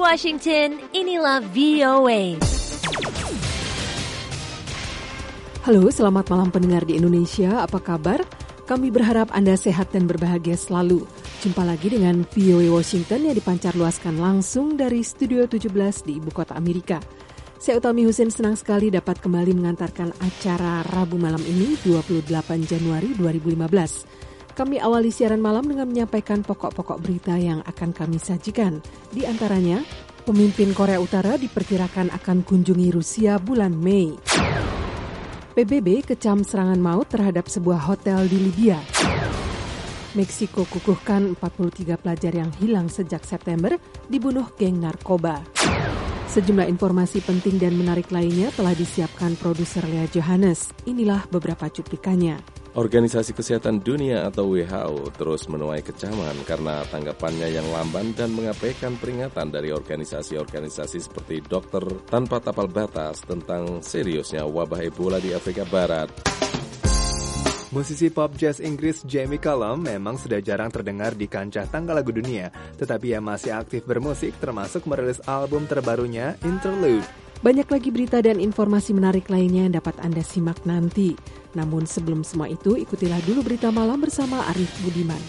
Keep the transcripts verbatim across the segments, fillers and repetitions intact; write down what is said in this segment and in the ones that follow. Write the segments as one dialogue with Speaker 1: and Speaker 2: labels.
Speaker 1: Washington, inilah V O A.
Speaker 2: Halo, selamat malam pendengar di Indonesia, apa kabar? Kami berharap Anda sehat dan berbahagia selalu. Jumpa lagi dengan V O A Washington yang dipancar luaskan langsung dari Studio tujuh belas di Ibu Kota Amerika. Saya Utami Husin senang sekali dapat kembali mengantarkan acara Rabu malam ini dua puluh delapan Januari dua ribu lima belas. Kami awali siaran malam dengan menyampaikan pokok-pokok berita yang akan kami sajikan. Di antaranya, pemimpin Korea Utara diperkirakan akan kunjungi Rusia bulan Mei. P B B kecam serangan maut terhadap sebuah hotel di Libya. Meksiko kukuhkan empat puluh tiga pelajar yang hilang sejak September dibunuh geng narkoba. Sejumlah informasi penting dan menarik lainnya telah disiapkan produser Lea Johannes. Inilah beberapa cuplikannya.
Speaker 3: Organisasi Kesehatan Dunia atau W H O terus menuai kecaman karena tanggapannya yang lamban dan mengabaikan peringatan dari organisasi-organisasi seperti Dokter Tanpa Tapal Batas tentang seriusnya wabah Ebola di Afrika Barat.
Speaker 4: Musisi pop jazz Inggris Jamie Cullum memang sudah jarang terdengar di kancah tangga lagu dunia, tetapi ia masih aktif bermusik termasuk merilis album terbarunya Interlude.
Speaker 2: Banyak lagi berita dan informasi menarik lainnya yang dapat Anda simak nanti. Namun sebelum semua itu, ikutilah dulu berita malam bersama Arif Budiman.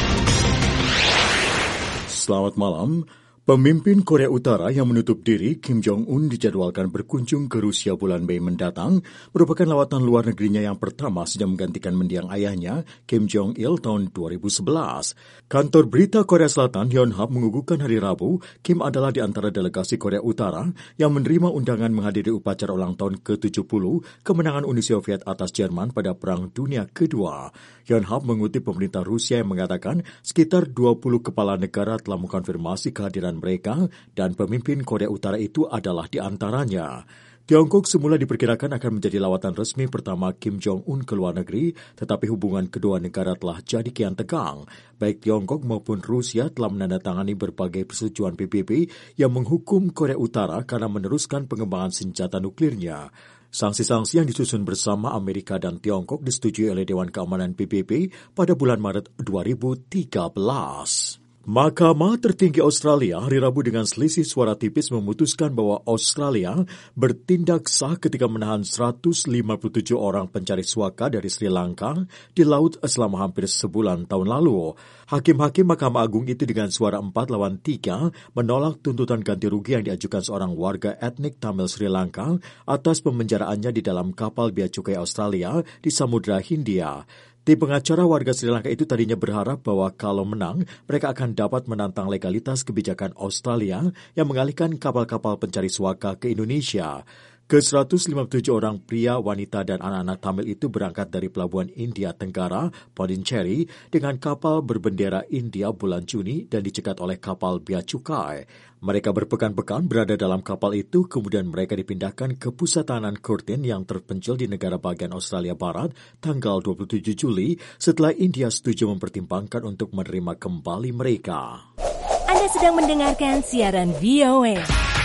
Speaker 5: Selamat malam. Pemimpin Korea Utara yang menutup diri, Kim Jong-un, dijadwalkan berkunjung ke Rusia bulan Mei mendatang, merupakan lawatan luar negerinya yang pertama sejak menggantikan mendiang ayahnya, Kim Jong-il, tahun dua ribu sebelas. Kantor berita Korea Selatan, Yonhap, mengukuhkan hari Rabu, Kim adalah di antara delegasi Korea Utara yang menerima undangan menghadiri upacara ulang tahun ke tujuh puluh kemenangan Uni Soviet atas Jerman pada Perang Dunia Kedua. Yonhap mengutip pemerintah Rusia yang mengatakan sekitar dua puluh kepala negara telah mengkonfirmasi kehadiran mereka dan pemimpin Korea Utara itu adalah di antaranya. Tiongkok semula diperkirakan akan menjadi lawatan resmi pertama Kim Jong-un ke luar negeri, tetapi hubungan kedua negara telah jadi kian tegang. Baik Tiongkok maupun Rusia telah menandatangani berbagai persetujuan P B B yang menghukum Korea Utara karena meneruskan pengembangan senjata nuklirnya. Sanksi-sanksi yang disusun bersama Amerika dan Tiongkok disetujui oleh Dewan Keamanan P B B pada bulan Maret dua ribu tiga belas. Mahkamah tertinggi Australia hari Rabu dengan selisih suara tipis memutuskan bahwa Australia bertindak sah ketika menahan seratus lima puluh tujuh orang pencari suaka dari Sri Lanka di laut selama hampir sebulan tahun lalu. Hakim-hakim Mahkamah Agung itu dengan suara empat lawan tiga menolak tuntutan ganti rugi yang diajukan seorang warga etnik Tamil Sri Lanka atas pemenjaraannya di dalam kapal bea cukai Australia di Samudra Hindia. Tim pengacara warga Sri Lanka itu tadinya berharap bahwa kalau menang, mereka akan dapat menantang legalitas kebijakan Australia yang mengalihkan kapal-kapal pencari suaka ke Indonesia. Ke seratus lima puluh tujuh orang pria, wanita, dan anak-anak Tamil itu berangkat dari pelabuhan India Tenggara, Pondicherry, dengan kapal berbendera India bulan Juni dan dicegat oleh kapal bea cukai. Mereka berpekan-pekan berada dalam kapal itu, kemudian mereka dipindahkan ke pusat tahanan Curtin yang terpencil di negara bagian Australia Barat tanggal dua puluh tujuh Juli setelah India setuju mempertimbangkan untuk menerima kembali mereka.
Speaker 1: Anda sedang mendengarkan siaran V O A.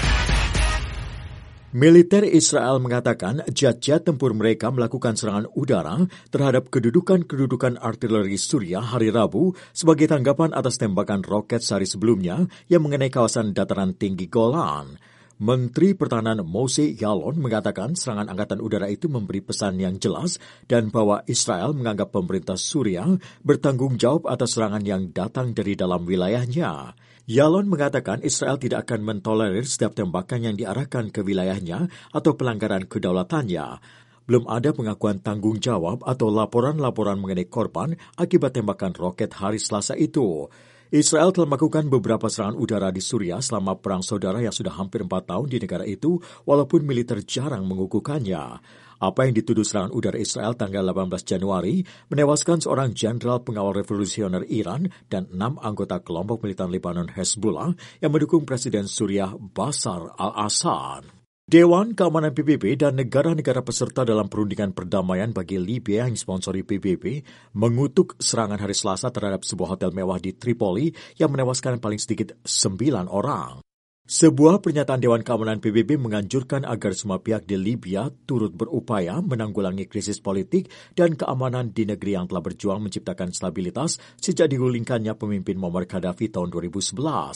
Speaker 5: Militer Israel mengatakan jet-jet tempur mereka melakukan serangan udara terhadap kedudukan-kedudukan artileri Suriah hari Rabu sebagai tanggapan atas tembakan roket sehari sebelumnya yang mengenai kawasan dataran tinggi Golan. Menteri Pertahanan Moshe Yaalon mengatakan serangan angkatan udara itu memberi pesan yang jelas dan bahwa Israel menganggap pemerintah Suriah bertanggung jawab atas serangan yang datang dari dalam wilayahnya. Yaalon mengatakan Israel tidak akan mentolerir setiap tembakan yang diarahkan ke wilayahnya atau pelanggaran kedaulatannya. Belum ada pengakuan tanggung jawab atau laporan-laporan mengenai korban akibat tembakan roket hari Selasa itu. Israel telah melakukan beberapa serangan udara di Suriah selama perang saudara yang sudah hampir empat tahun di negara itu, walaupun militer jarang mengukuhkannya. Apa yang dituduh serangan udara Israel tanggal delapan belas Januari menewaskan seorang jenderal pengawal revolusioner Iran dan enam anggota kelompok militan Lebanon Hezbollah yang mendukung Presiden Suriah Bashar al-Assad. Dewan Keamanan P B B dan negara-negara peserta dalam perundingan perdamaian bagi Libya yang disponsori P B B mengutuk serangan hari Selasa terhadap sebuah hotel mewah di Tripoli yang menewaskan paling sedikit sembilan orang. Sebuah pernyataan Dewan Keamanan P B B menganjurkan agar semua pihak di Libya turut berupaya menanggulangi krisis politik dan keamanan di negeri yang telah berjuang menciptakan stabilitas sejak digulingkannya pemimpin Muammar Gaddafi tahun dua ribu sebelas.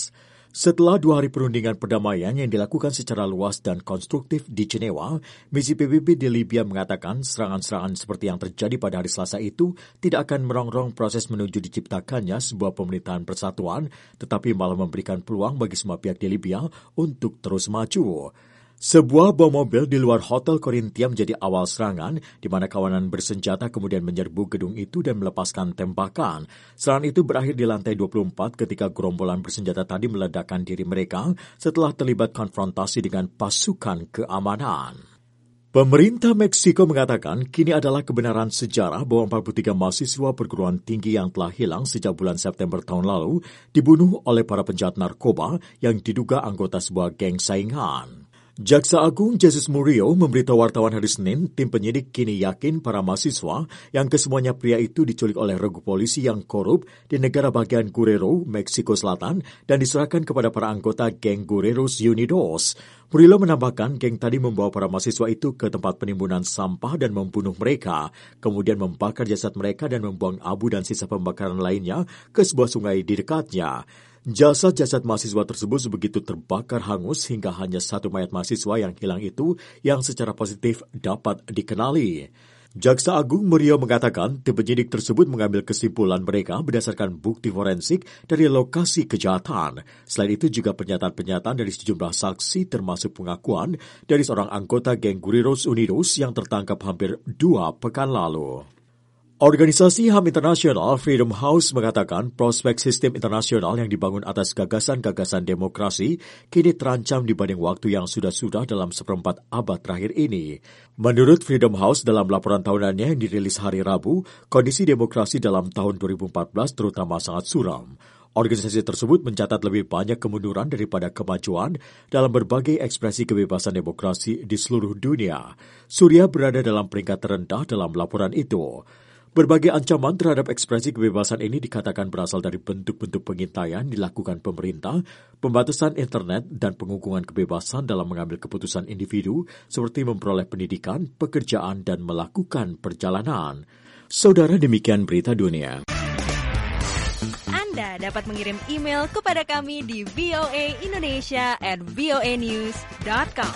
Speaker 5: Setelah dua hari perundingan perdamaian yang dilakukan secara luas dan konstruktif di Jenewa, misi P B B di Libya mengatakan serangan-serangan seperti yang terjadi pada hari Selasa itu tidak akan merongrong proses menuju diciptakannya sebuah pemerintahan persatuan, tetapi malah memberikan peluang bagi semua pihak di Libya untuk terus maju. Sebuah bom mobil di luar Hotel Corinthia menjadi awal serangan, di mana kawanan bersenjata kemudian menyerbu gedung itu dan melepaskan tembakan. Serangan itu berakhir di lantai dua puluh empat ketika gerombolan bersenjata tadi meledakkan diri mereka setelah terlibat konfrontasi dengan pasukan keamanan. Pemerintah Meksiko mengatakan kini adalah kebenaran sejarah bahwa empat puluh tiga mahasiswa perguruan tinggi yang telah hilang sejak bulan September tahun lalu dibunuh oleh para penjahat narkoba yang diduga anggota sebuah geng saingan. Jaksa Agung Jesus Murillo memberitahu wartawan hari Senin, tim penyidik kini yakin para mahasiswa yang kesemuanya pria itu diculik oleh regu polisi yang korup di negara bagian Guerrero, Meksiko Selatan, dan diserahkan kepada para anggota geng Guerreros Unidos. Murillo menambahkan geng tadi membawa para mahasiswa itu ke tempat penimbunan sampah dan membunuh mereka, kemudian membakar jasad mereka dan membuang abu dan sisa pembakaran lainnya ke sebuah sungai di dekatnya. Jasad-jasad mahasiswa tersebut begitu terbakar hangus hingga hanya satu mayat mahasiswa yang hilang itu yang secara positif dapat dikenali. Jaksa Agung Murillo mengatakan tim penyidik tersebut mengambil kesimpulan mereka berdasarkan bukti forensik dari lokasi kejahatan. Selain itu juga pernyataan-pernyataan dari sejumlah saksi termasuk pengakuan dari seorang anggota geng Guerreros Unidos yang tertangkap hampir dua pekan lalu. Organisasi H A M Internasional Freedom House mengatakan prospek sistem internasional yang dibangun atas gagasan-gagasan demokrasi kini terancam dibanding waktu yang sudah-sudah dalam seperempat abad terakhir ini. Menurut Freedom House dalam laporan tahunannya yang dirilis hari Rabu, kondisi demokrasi dalam tahun dua ribu empat belas terutama sangat suram. Organisasi tersebut mencatat lebih banyak kemunduran daripada kemajuan dalam berbagai ekspresi kebebasan demokrasi di seluruh dunia. Suriah berada dalam peringkat terendah dalam laporan itu. Berbagai ancaman terhadap ekspresi kebebasan ini dikatakan berasal dari bentuk-bentuk pengintaian dilakukan pemerintah, pembatasan internet, dan pengukuhan kebebasan dalam mengambil keputusan individu seperti memperoleh pendidikan, pekerjaan, dan melakukan perjalanan. Saudara, demikian berita dunia.
Speaker 1: Anda dapat mengirim email kepada kami di v o a indonesia at v o a news dot com.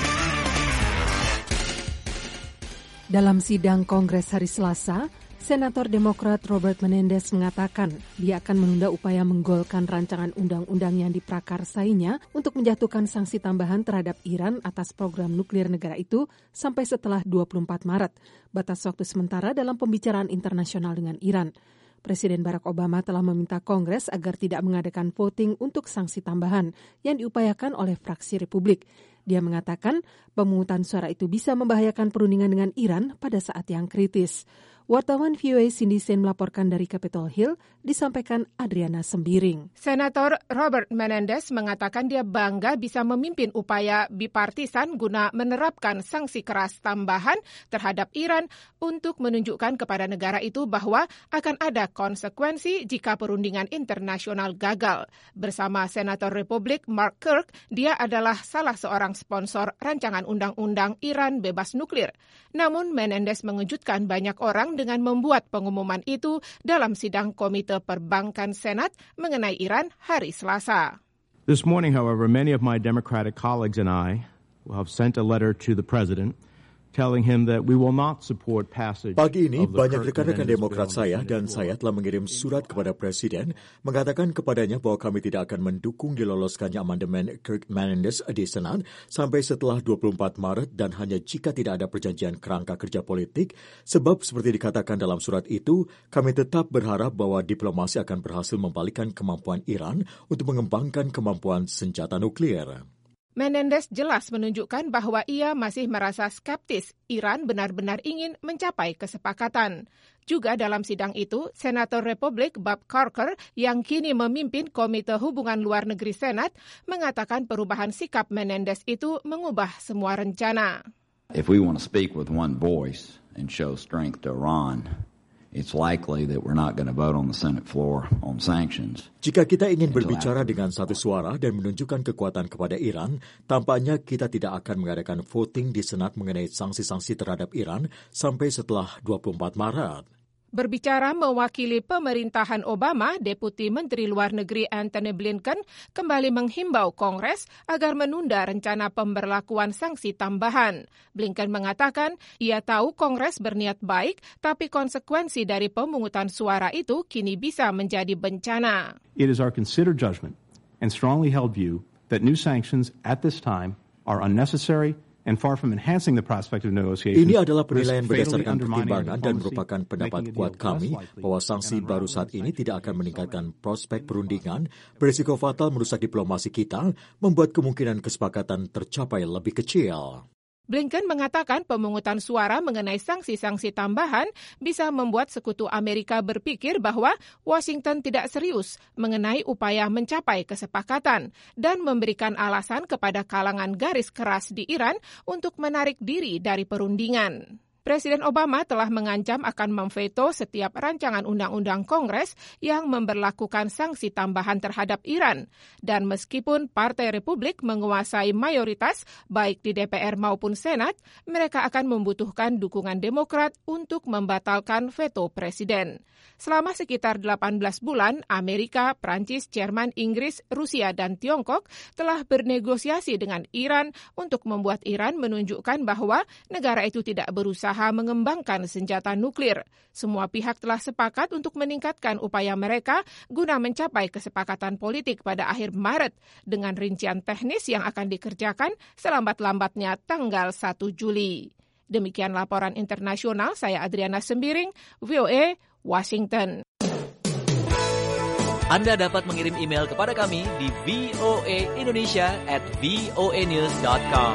Speaker 2: Dalam sidang Kongres hari Selasa, Senator Demokrat Robert Menendez mengatakan dia akan menunda upaya menggolkan rancangan undang-undang yang diprakarsainya untuk menjatuhkan sanksi tambahan terhadap Iran atas program nuklir negara itu sampai setelah dua puluh empat Maret, batas waktu sementara dalam pembicaraan internasional dengan Iran. Presiden Barack Obama telah meminta Kongres agar tidak mengadakan voting untuk sanksi tambahan yang diupayakan oleh fraksi Republik. Dia mengatakan pemungutan suara itu bisa membahayakan perundingan dengan Iran pada saat yang kritis. Wartawan V O A Cindy Sen melaporkan dari Capitol Hill, disampaikan Adriana Sembiring.
Speaker 6: Senator Robert Menendez mengatakan dia bangga bisa memimpin upaya bipartisan guna menerapkan sanksi keras tambahan terhadap Iran untuk menunjukkan kepada negara itu bahwa akan ada konsekuensi jika perundingan internasional gagal. Bersama Senator Republik Mark Kirk, dia adalah salah seorang sponsor rancangan undang-undang Iran bebas nuklir. Namun Menendez mengejutkan banyak orang dengan membuat pengumuman itu dalam sidang Komite Perbankan Senat mengenai Iran hari Selasa.
Speaker 7: This morning, however, many of my Democratic colleagues and I have sent a letter to the President telling him that we will not support passage.
Speaker 5: Pagi ini,
Speaker 7: of the
Speaker 5: banyak
Speaker 7: Kirk
Speaker 5: rekan-rekan
Speaker 7: Menendez
Speaker 5: Demokrat
Speaker 7: bill
Speaker 5: saya
Speaker 7: on the
Speaker 5: dan
Speaker 7: Senate
Speaker 5: saya
Speaker 7: floor.
Speaker 5: telah mengirim surat kepada Presiden mengatakan kepadanya bahwa kami tidak akan mendukung diloloskannya amandemen Kirk Menendez di Senat sampai setelah dua puluh empat Maret dan hanya jika tidak ada perjanjian kerangka kerja politik, sebab seperti dikatakan dalam surat itu, kami tetap berharap bahwa diplomasi akan berhasil membalikkan kemampuan Iran untuk mengembangkan kemampuan senjata nuklir.
Speaker 6: Menendez jelas menunjukkan bahwa ia masih merasa skeptis Iran benar-benar ingin mencapai kesepakatan. Juga dalam sidang itu, Senator Republik Bob Corker yang kini memimpin Komite Hubungan Luar Negeri Senat mengatakan perubahan sikap Menendez itu mengubah semua rencana.
Speaker 8: If we want to speak with one voice and show strength to Iran, it's likely that we're not going to vote on the Senate floor on sanctions.
Speaker 5: Jika kita ingin berbicara dengan satu suara dan menunjukkan kekuatan kepada Iran, tampaknya kita tidak akan mengadakan voting di Senat mengenai sanksi-sanksi terhadap Iran sampai setelah dua puluh empat Maret.
Speaker 6: Berbicara mewakili pemerintahan Obama, Deputi Menteri Luar Negeri Antony Blinken kembali menghimbau Kongres agar menunda rencana pemberlakuan sanksi tambahan. Blinken mengatakan ia tahu Kongres berniat baik, tapi konsekuensi dari pemungutan suara itu kini bisa menjadi bencana.
Speaker 7: It is our considered judgment and strongly held view that new sanctions at this time are unnecessary and far from enhancing the prospect of negotiations.
Speaker 5: Ini adalah penilaian berdasarkan pertimbangan dan merupakan pendapat kuat kami bahwa sanksi baru saat ini tidak akan meningkatkan prospek perundingan, berisiko fatal merusak diplomasi kita, membuat kemungkinan kesepakatan tercapai lebih kecil.
Speaker 6: Blinken mengatakan pemungutan suara mengenai sanksi-sanksi tambahan bisa membuat sekutu Amerika berpikir bahwa Washington tidak serius mengenai upaya mencapai kesepakatan dan memberikan alasan kepada kalangan garis keras di Iran untuk menarik diri dari perundingan. Presiden Obama telah mengancam akan memveto setiap rancangan undang-undang Kongres yang memberlakukan sanksi tambahan terhadap Iran. Dan meskipun Partai Republik menguasai mayoritas baik di D P R maupun Senat, mereka akan membutuhkan dukungan Demokrat untuk membatalkan veto Presiden. Selama sekitar delapan belas bulan, Amerika, Prancis, Jerman, Inggris, Rusia, dan Tiongkok telah bernegosiasi dengan Iran untuk membuat Iran menunjukkan bahwa negara itu tidak berusaha mengembangkan senjata nuklir. Semua pihak telah sepakat untuk meningkatkan upaya mereka guna mencapai kesepakatan politik pada akhir Maret dengan rincian teknis yang akan dikerjakan selambat-lambatnya tanggal satu Juli. Demikian laporan internasional, saya Adriana Sembiring, V O A, Washington.
Speaker 9: Anda dapat mengirim email kepada kami di v o a indonesia at v o a news dot com.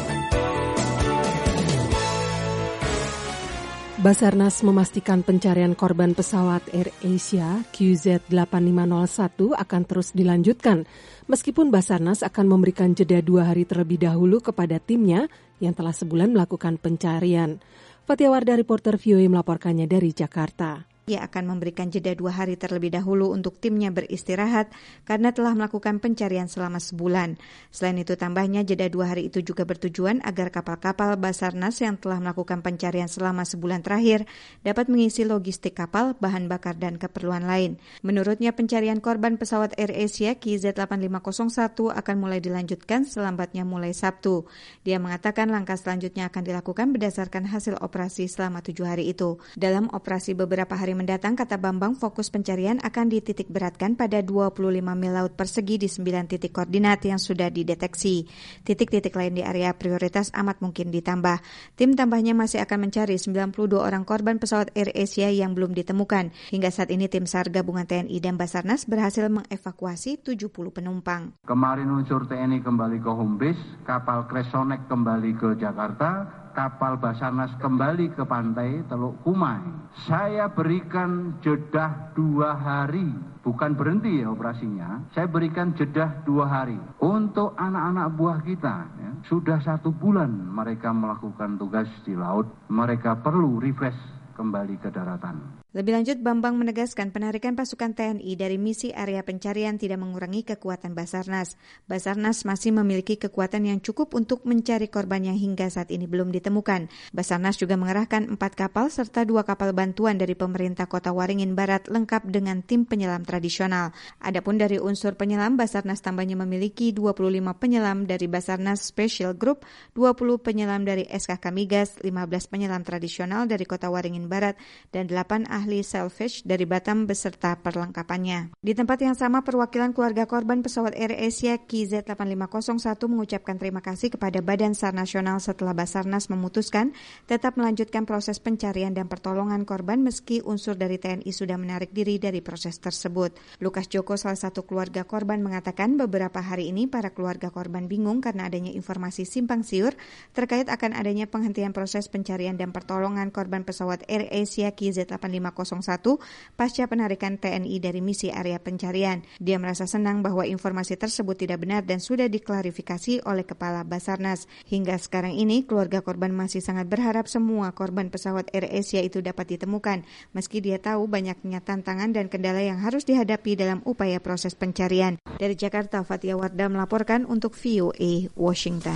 Speaker 2: Basarnas memastikan pencarian korban pesawat AirAsia Q Z delapan lima nol satu akan terus dilanjutkan, meskipun Basarnas akan memberikan jeda dua hari terlebih dahulu kepada timnya yang telah sebulan melakukan pencarian. Fatia Wardah, reporter V O A melaporkannya dari Jakarta.
Speaker 10: Ia akan memberikan jeda dua hari terlebih dahulu untuk timnya beristirahat karena telah melakukan pencarian selama sebulan. Selain itu, tambahnya jeda dua hari itu juga bertujuan agar kapal-kapal Basarnas yang telah melakukan pencarian selama sebulan terakhir dapat mengisi logistik kapal, bahan bakar, dan keperluan lain. Menurutnya, pencarian korban pesawat AirAsia Q Z delapan lima nol satu akan mulai dilanjutkan selambatnya mulai Sabtu. Dia mengatakan langkah selanjutnya akan dilakukan berdasarkan hasil operasi selama tujuh hari itu. Dalam operasi beberapa hari mendatang, kata Bambang, fokus pencarian akan dititik beratkan pada dua puluh lima mil laut persegi di sembilan titik koordinat yang sudah dideteksi. Titik-titik lain di area prioritas amat mungkin ditambah. Tim tambahnya masih akan mencari sembilan puluh dua orang korban pesawat AirAsia yang belum ditemukan. Hingga saat ini tim SAR gabungan T N I dan Basarnas berhasil mengevakuasi tujuh puluh penumpang.
Speaker 11: Kemarin unsur T N I kembali ke home base, kapal Kresonek kembali ke Jakarta, kapal Basarnas kembali ke pantai Teluk Kumai. Saya berikan jeda dua hari, bukan berhenti ya operasinya. Saya berikan jeda dua hari untuk anak-anak buah kita. Ya. Sudah satu bulan mereka melakukan tugas di laut. Mereka perlu refresh kembali ke daratan.
Speaker 10: Lebih lanjut, Bambang menegaskan penarikan pasukan T N I dari misi area pencarian tidak mengurangi kekuatan Basarnas. Basarnas masih memiliki kekuatan yang cukup untuk mencari korban yang hingga saat ini belum ditemukan. Basarnas juga mengerahkan empat kapal serta dua kapal bantuan dari pemerintah Kota Waringin Barat lengkap dengan tim penyelam tradisional. Adapun dari unsur penyelam, Basarnas tambahnya memiliki dua puluh lima penyelam dari Basarnas Special Group, dua puluh penyelam dari S K K Migas, lima belas penyelam tradisional dari Kota Waringin Barat, dan delapan ahli selfish dari Batam beserta perlengkapannya. Di tempat yang sama, perwakilan keluarga korban pesawat AirAsia Q Z delapan lima nol satu mengucapkan terima kasih kepada Badan SAR Nasional setelah Basarnas memutuskan tetap melanjutkan proses pencarian dan pertolongan korban meski unsur dari T N I sudah menarik diri dari proses tersebut. Lukas Joko, salah satu keluarga korban, mengatakan beberapa hari ini para keluarga korban bingung karena adanya informasi simpang siur terkait akan adanya penghentian proses pencarian dan pertolongan korban pesawat AirAsia Q Z delapan lima nol satu pasca penarikan T N I dari misi area pencarian. Dia merasa senang bahwa informasi tersebut tidak benar dan sudah diklarifikasi oleh Kepala Basarnas. Hingga sekarang ini, keluarga korban masih sangat berharap semua korban pesawat AirAsia itu dapat ditemukan, meski dia tahu banyaknya tantangan dan kendala yang harus dihadapi dalam upaya proses pencarian. Dari Jakarta, Fatia Wardah melaporkan untuk V O A Washington.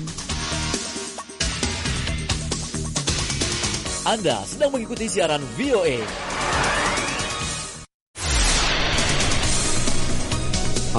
Speaker 9: Anda sedang mengikuti siaran V O A.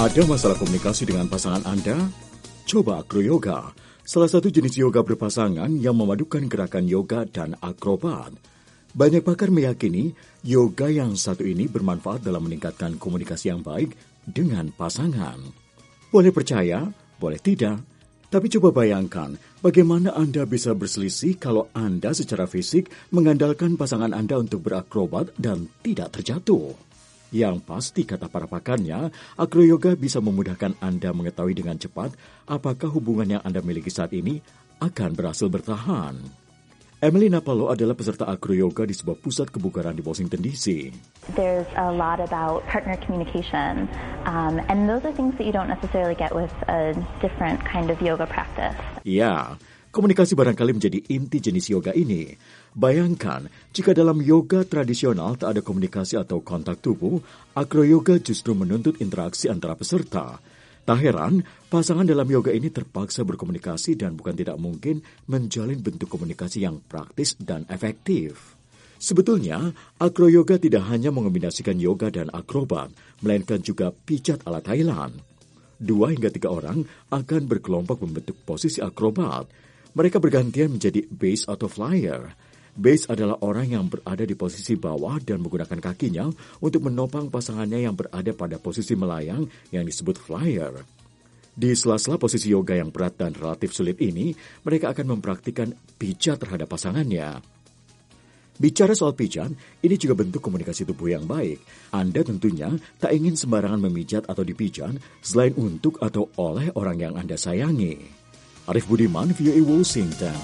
Speaker 5: Ada masalah komunikasi dengan pasangan Anda? Coba acroyoga, salah satu jenis yoga berpasangan yang memadukan gerakan yoga dan akrobat. Banyak pakar meyakini yoga yang satu ini bermanfaat dalam meningkatkan komunikasi yang baik dengan pasangan. Boleh percaya, boleh tidak. Tapi coba bayangkan bagaimana Anda bisa berselisih kalau Anda secara fisik mengandalkan pasangan Anda untuk berakrobat dan tidak terjatuh. Yang pasti kata para pakarnya, acroyoga bisa memudahkan Anda mengetahui dengan cepat apakah hubungan yang Anda miliki saat ini akan berhasil bertahan. Emily Napalo adalah peserta acroyoga di sebuah pusat kebugaran di Washington D C.
Speaker 12: There's a lot about partner communication, um, and those are things that you don't necessarily get with a different kind of yoga practice.
Speaker 5: Ya, komunikasi barangkali menjadi inti jenis yoga ini. Bayangkan, jika dalam yoga tradisional tak ada komunikasi atau kontak tubuh, acroyoga justru menuntut interaksi antara peserta. Tak heran, pasangan dalam yoga ini terpaksa berkomunikasi dan bukan tidak mungkin menjalin bentuk komunikasi yang praktis dan efektif. Sebetulnya, acroyoga tidak hanya mengombinasikan yoga dan akrobat, melainkan juga pijat ala Thailand. Dua hingga tiga orang akan berkelompok membentuk posisi akrobat. Mereka bergantian menjadi base atau flyer. Base adalah orang yang berada di posisi bawah dan menggunakan kakinya untuk menopang pasangannya yang berada pada posisi melayang yang disebut flyer. Di sela-sela posisi yoga yang berat dan relatif sulit ini, mereka akan mempraktikkan pijat terhadap pasangannya. Bicara soal pijat, ini juga bentuk komunikasi tubuh yang baik. Anda tentunya tak ingin sembarangan memijat atau dipijat selain untuk atau oleh orang yang Anda sayangi. Arif Budiman, V O A Washington.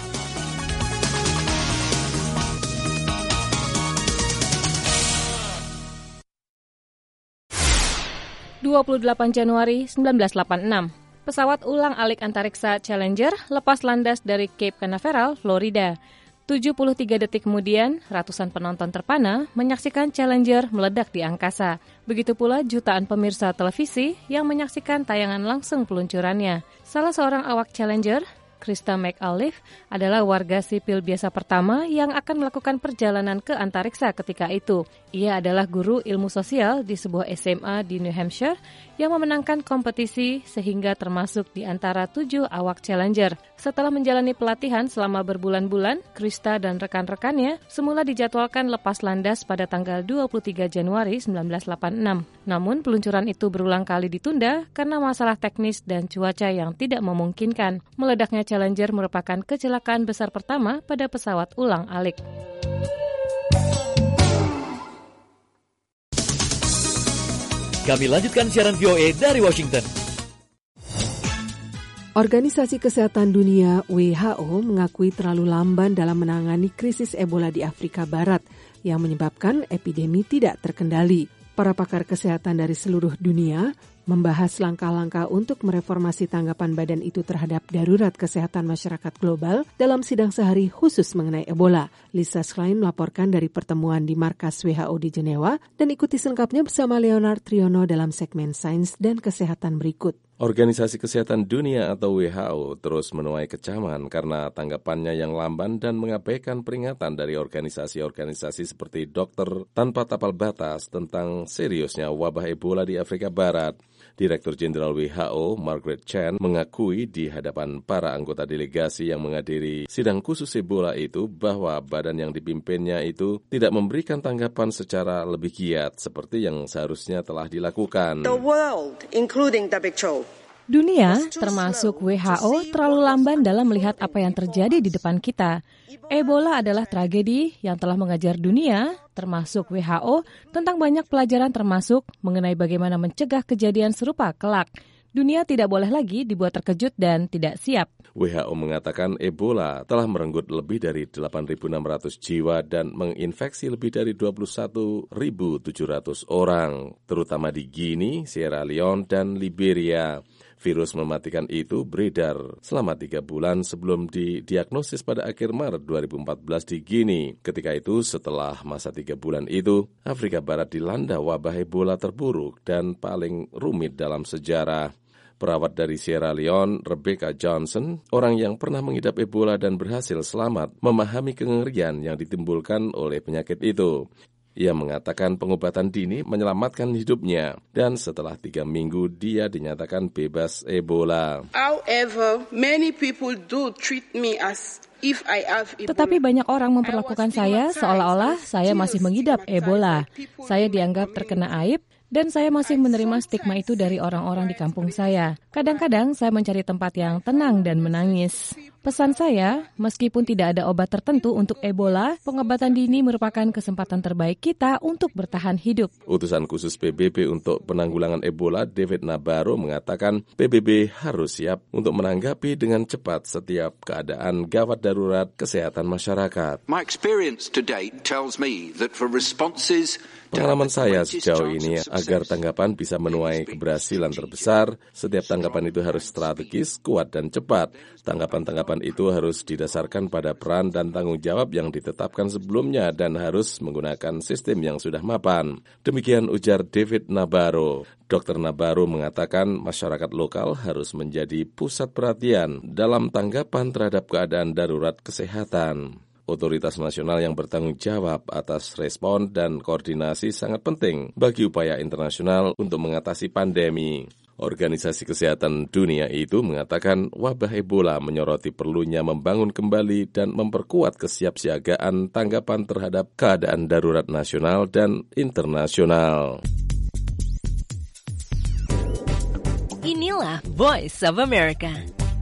Speaker 13: dua puluh delapan Januari seribu sembilan ratus delapan puluh enam, pesawat ulang-alik antariksa Challenger lepas landas dari Cape Canaveral, Florida. tujuh puluh tiga detik kemudian, ratusan penonton terpana menyaksikan Challenger meledak di angkasa. Begitu pula jutaan pemirsa televisi yang menyaksikan tayangan langsung peluncurannya. Salah seorang awak Challenger, Krista McAuliffe, adalah warga sipil biasa pertama yang akan melakukan perjalanan ke antariksa ketika itu. Ia adalah guru ilmu sosial di sebuah S M A di New Hampshire yang memenangkan kompetisi sehingga termasuk di antara tujuh awak Challenger. Setelah menjalani pelatihan selama berbulan-bulan, Krista dan rekan-rekannya semula dijadwalkan lepas landas pada tanggal dua puluh tiga Januari seribu sembilan ratus delapan puluh enam. Namun peluncuran itu berulang kali ditunda karena masalah teknis dan cuaca yang tidak memungkinkan. Meledaknya Challenger merupakan kecelakaan besar pertama pada pesawat ulang-alik.
Speaker 9: Kami lanjutkan siaran V O A dari Washington.
Speaker 2: Organisasi Kesehatan Dunia W H O mengakui terlalu lamban dalam menangani krisis Ebola di Afrika Barat yang menyebabkan epidemi tidak terkendali. Para pakar kesehatan dari seluruh dunia membahas langkah-langkah untuk mereformasi tanggapan badan itu terhadap darurat kesehatan masyarakat global dalam sidang sehari khusus mengenai Ebola. Lisa Schlein melaporkan dari pertemuan di markas W H O di Jenewa dan ikuti selengkapnya bersama Leonard Triono dalam segmen Sains dan Kesehatan berikut.
Speaker 3: Organisasi Kesehatan Dunia atau W H O terus menuai kecaman karena tanggapannya yang lamban dan mengabaikan peringatan dari organisasi-organisasi seperti Dokter Tanpa Tapal Batas tentang seriusnya wabah Ebola di Afrika Barat. Direktur Jenderal W H O, Margaret Chan, mengakui di hadapan para anggota delegasi yang menghadiri sidang khusus Ebola itu bahwa badan yang dipimpinnya itu tidak memberikan tanggapan secara lebih giat seperti yang seharusnya telah dilakukan.
Speaker 14: The world, including W H O.
Speaker 13: Dunia, termasuk W H O, terlalu lamban dalam melihat apa yang terjadi di depan kita. Ebola adalah tragedi yang telah mengajar dunia, termasuk W H O, tentang banyak pelajaran termasuk mengenai bagaimana mencegah kejadian serupa kelak. Dunia tidak boleh lagi dibuat terkejut dan tidak siap.
Speaker 3: W H O mengatakan Ebola telah merenggut lebih dari delapan ribu enam ratus jiwa dan menginfeksi lebih dari dua puluh satu ribu tujuh ratus orang, terutama di Guinea, Sierra Leone, dan Liberia. Virus mematikan itu beredar selama tiga bulan sebelum didiagnosis pada akhir Maret dua ribu empat belas di Guinea. Ketika itu, setelah masa tiga bulan itu, Afrika Barat dilanda wabah Ebola terburuk dan paling rumit dalam sejarah. Perawat dari Sierra Leone, Rebecca Johnson, orang yang pernah mengidap Ebola dan berhasil selamat, memahami kengerian yang ditimbulkan oleh penyakit itu. Ia mengatakan pengobatan dini menyelamatkan hidupnya dan setelah tiga minggu dia dinyatakan bebas Ebola.
Speaker 14: However, many people do treat me as if I have Ebola.
Speaker 13: Tetapi banyak orang memperlakukan saya seolah-olah saya masih mengidap Ebola. Saya dianggap terkena aib dan saya masih menerima stigma itu dari orang-orang di kampung saya. Kadang-kadang saya mencari tempat yang tenang dan menangis. Pesan saya, meskipun tidak ada obat tertentu untuk Ebola, pengobatan dini merupakan kesempatan terbaik kita untuk bertahan hidup.
Speaker 3: Utusan khusus P B B untuk penanggulangan Ebola, David Nabarro, mengatakan P B B harus siap untuk menanggapi dengan cepat setiap keadaan gawat darurat kesehatan masyarakat.
Speaker 15: My experience to date tells me that for responses
Speaker 3: Pengalaman saya sejauh ini, agar tanggapan bisa menuai keberhasilan terbesar, setiap tanggapan itu harus strategis, kuat, dan cepat. Tanggapan-tanggapan itu harus didasarkan pada peran dan tanggung jawab yang ditetapkan sebelumnya dan harus menggunakan sistem yang sudah mapan. Demikian ujar David Nabarro. Dokter Nabarro mengatakan masyarakat lokal harus menjadi pusat perhatian dalam tanggapan terhadap keadaan darurat kesehatan. Otoritas nasional yang bertanggung jawab atas respon dan koordinasi sangat penting bagi upaya internasional untuk mengatasi pandemi. Organisasi Kesehatan Dunia itu mengatakan wabah Ebola menyoroti perlunya membangun kembali dan memperkuat kesiapsiagaan tanggapan terhadap keadaan darurat nasional dan internasional.
Speaker 1: Inilah Voice of America.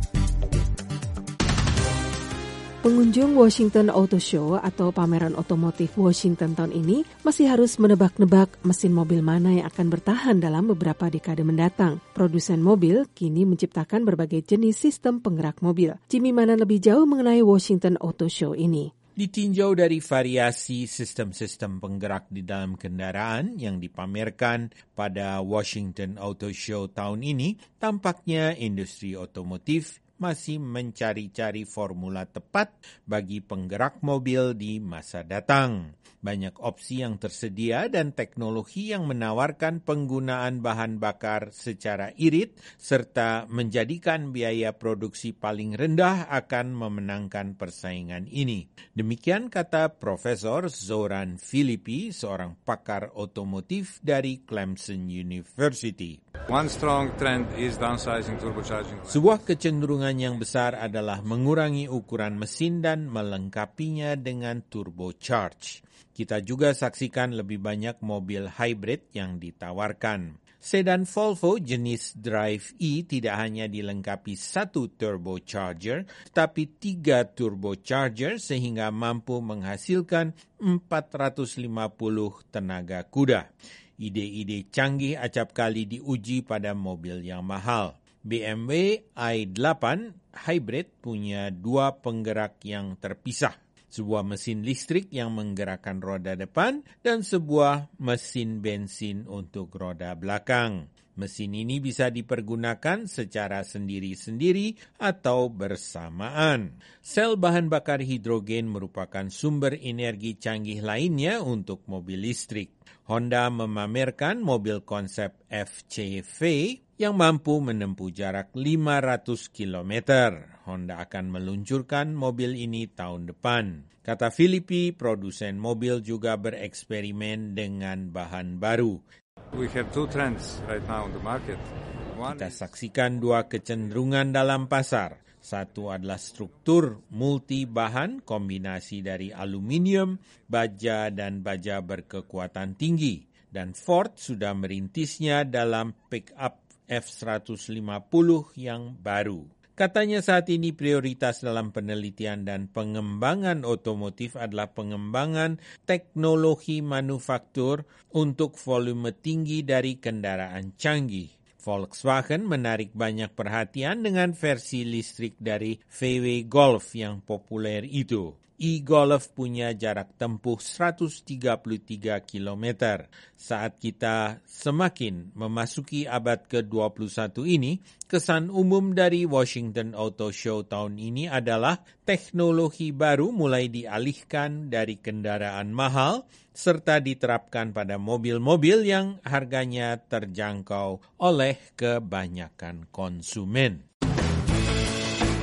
Speaker 2: Pengunjung Washington Auto Show atau pameran otomotif Washington tahun ini masih harus menebak-nebak mesin mobil mana yang akan bertahan dalam beberapa dekade mendatang. Produsen mobil kini menciptakan berbagai jenis sistem penggerak mobil. Jimmy mana lebih jauh mengenai Washington Auto Show ini?
Speaker 16: Ditinjau dari variasi sistem-sistem penggerak di dalam kendaraan yang dipamerkan pada Washington Auto Show tahun ini, tampaknya industri otomotif masih mencari-cari formula tepat bagi penggerak mobil di masa datang. Banyak opsi yang tersedia dan teknologi yang menawarkan penggunaan bahan bakar secara irit serta menjadikan biaya produksi paling rendah akan memenangkan persaingan ini. Demikian kata Profesor Zoran Filipi, seorang pakar otomotif dari Clemson University.
Speaker 17: One strong trend is downsizing turbocharging.
Speaker 16: Sebuah kecenderungan yang besar adalah mengurangi ukuran mesin dan melengkapinya dengan turbocharge. Kita juga saksikan lebih banyak mobil hybrid yang ditawarkan. Sedan Volvo jenis Drive E tidak hanya dilengkapi satu turbocharger, tetapi tiga turbocharger sehingga mampu menghasilkan empat ratus lima puluh tenaga kuda. Ide-ide canggih acap kali diuji pada mobil yang mahal. B M W i delapan Hybrid punya dua penggerak yang terpisah. Sebuah mesin listrik yang menggerakkan roda depan dan sebuah mesin bensin untuk roda belakang. Mesin ini bisa dipergunakan secara sendiri-sendiri atau bersamaan. Sel bahan bakar hidrogen merupakan sumber energi canggih lainnya untuk mobil listrik. Honda memamerkan mobil konsep F C V yang mampu menempuh jarak lima ratus kilometer. Honda akan meluncurkan mobil ini tahun depan. Kata Filipi, produsen mobil juga bereksperimen dengan bahan baru.
Speaker 17: We have two trends right now on the market.
Speaker 16: One Kita saksikan dua kecenderungan dalam pasar. Satu adalah struktur multi bahan kombinasi dari aluminium, baja, dan baja berkekuatan tinggi. Dan Ford sudah merintisnya dalam pick-up F seratus lima puluh yang baru. Katanya saat ini prioritas dalam penelitian dan pengembangan otomotif adalah pengembangan teknologi manufaktur untuk volume tinggi dari kendaraan canggih. Volkswagen menarik banyak perhatian dengan versi listrik dari V W Golf yang populer itu. E-Golf punya jarak tempuh seratus tiga puluh tiga kilometer. Saat kita semakin memasuki abad ke dua puluh satu ini, kesan umum dari Washington Auto Show tahun ini adalah teknologi baru mulai dialihkan dari kendaraan mahal serta diterapkan pada mobil-mobil yang harganya terjangkau oleh kebanyakan konsumen.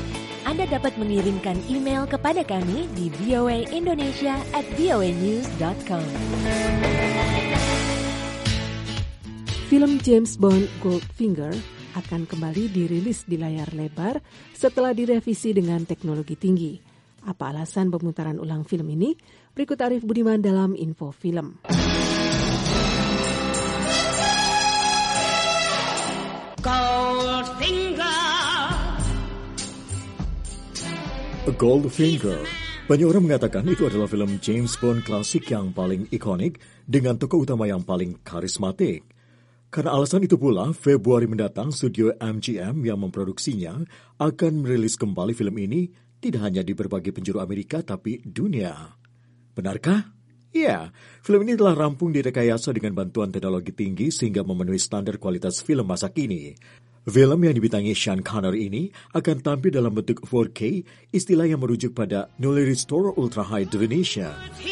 Speaker 1: Anda dapat mengirimkan email kepada kami di v o a indonesia at v o a news dot com.
Speaker 2: Film James Bond Goldfinger akan kembali dirilis di layar lebar setelah direvisi dengan teknologi tinggi. Apa alasan pemutaran ulang film ini? Berikut Arif Budiman dalam Info Film.
Speaker 18: Goldfinger.
Speaker 5: Goldfinger. Banyak orang mengatakan itu adalah film James Bond klasik yang paling ikonik dengan tokoh utama yang paling karismatik. Karena alasan itu pula, Februari mendatang studio M G M yang memproduksinya akan merilis kembali film ini tidak hanya di berbagai penjuru Amerika tapi dunia. Benarkah? Ya, film ini telah rampung direkayasa dengan bantuan teknologi tinggi sehingga memenuhi standar kualitas film masa kini. Film yang dibintangi Sean Connery ini akan tampil dalam bentuk four K, istilah yang merujuk pada Newly Restored Ultra High Definition.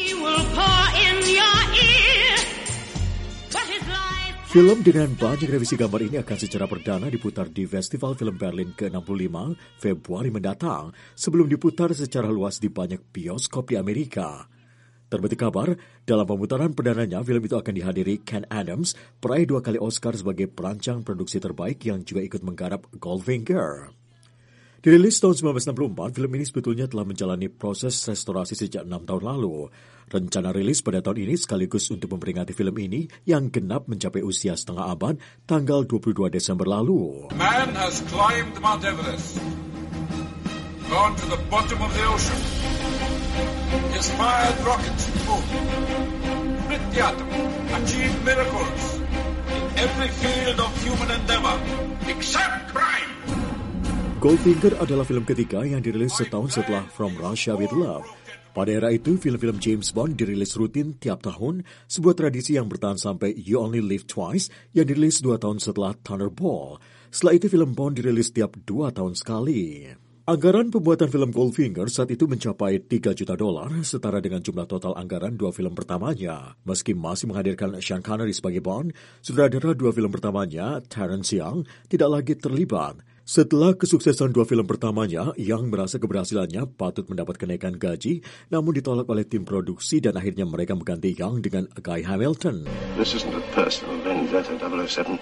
Speaker 5: Film dengan banyak revisi gambar ini akan secara perdana diputar di Festival Film Berlin ke enam puluh lima Februari mendatang sebelum diputar secara luas di banyak bioskop di Amerika. Terbit kabar, dalam pemutaran perdananya, film itu akan dihadiri Ken Adams, peraih dua kali Oscar sebagai perancang produksi terbaik yang juga ikut menggarap Goldfinger. Dirilis tahun sembilan belas enam puluh empat, film ini sebetulnya telah menjalani proses restorasi sejak enam tahun lalu. Rencana rilis pada tahun ini sekaligus untuk memperingati film ini yang genap mencapai usia setengah abad tanggal dua puluh dua Desember lalu.
Speaker 19: Man has climbed Mount Everest, gone to the bottom of the ocean, inspired rockets to move, split the atom, achieved miracles in every field of human endeavor, except crime.
Speaker 5: Goldfinger adalah film ketiga yang dirilis setahun setelah From Russia with Love. Pada era itu, film-film James Bond dirilis rutin tiap tahun, sebuah tradisi yang bertahan sampai You Only Live Twice yang dirilis dua tahun setelah Thunderball. Setelah itu, film Bond dirilis tiap dua tahun sekali. Anggaran pembuatan film Goldfinger saat itu mencapai tiga juta dolar, setara dengan jumlah total anggaran dua film pertamanya. Meski masih menghadirkan Sean Connery sebagai Bond, sutradara dua film pertamanya, Terence Young, tidak lagi terlibat. Setelah kesuksesan dua film pertamanya, Young merasa keberhasilannya patut mendapat kenaikan gaji, namun ditolak oleh tim produksi dan akhirnya mereka mengganti Young dengan Guy Hamilton.
Speaker 20: This isn't a personal vendetta, double oh seven.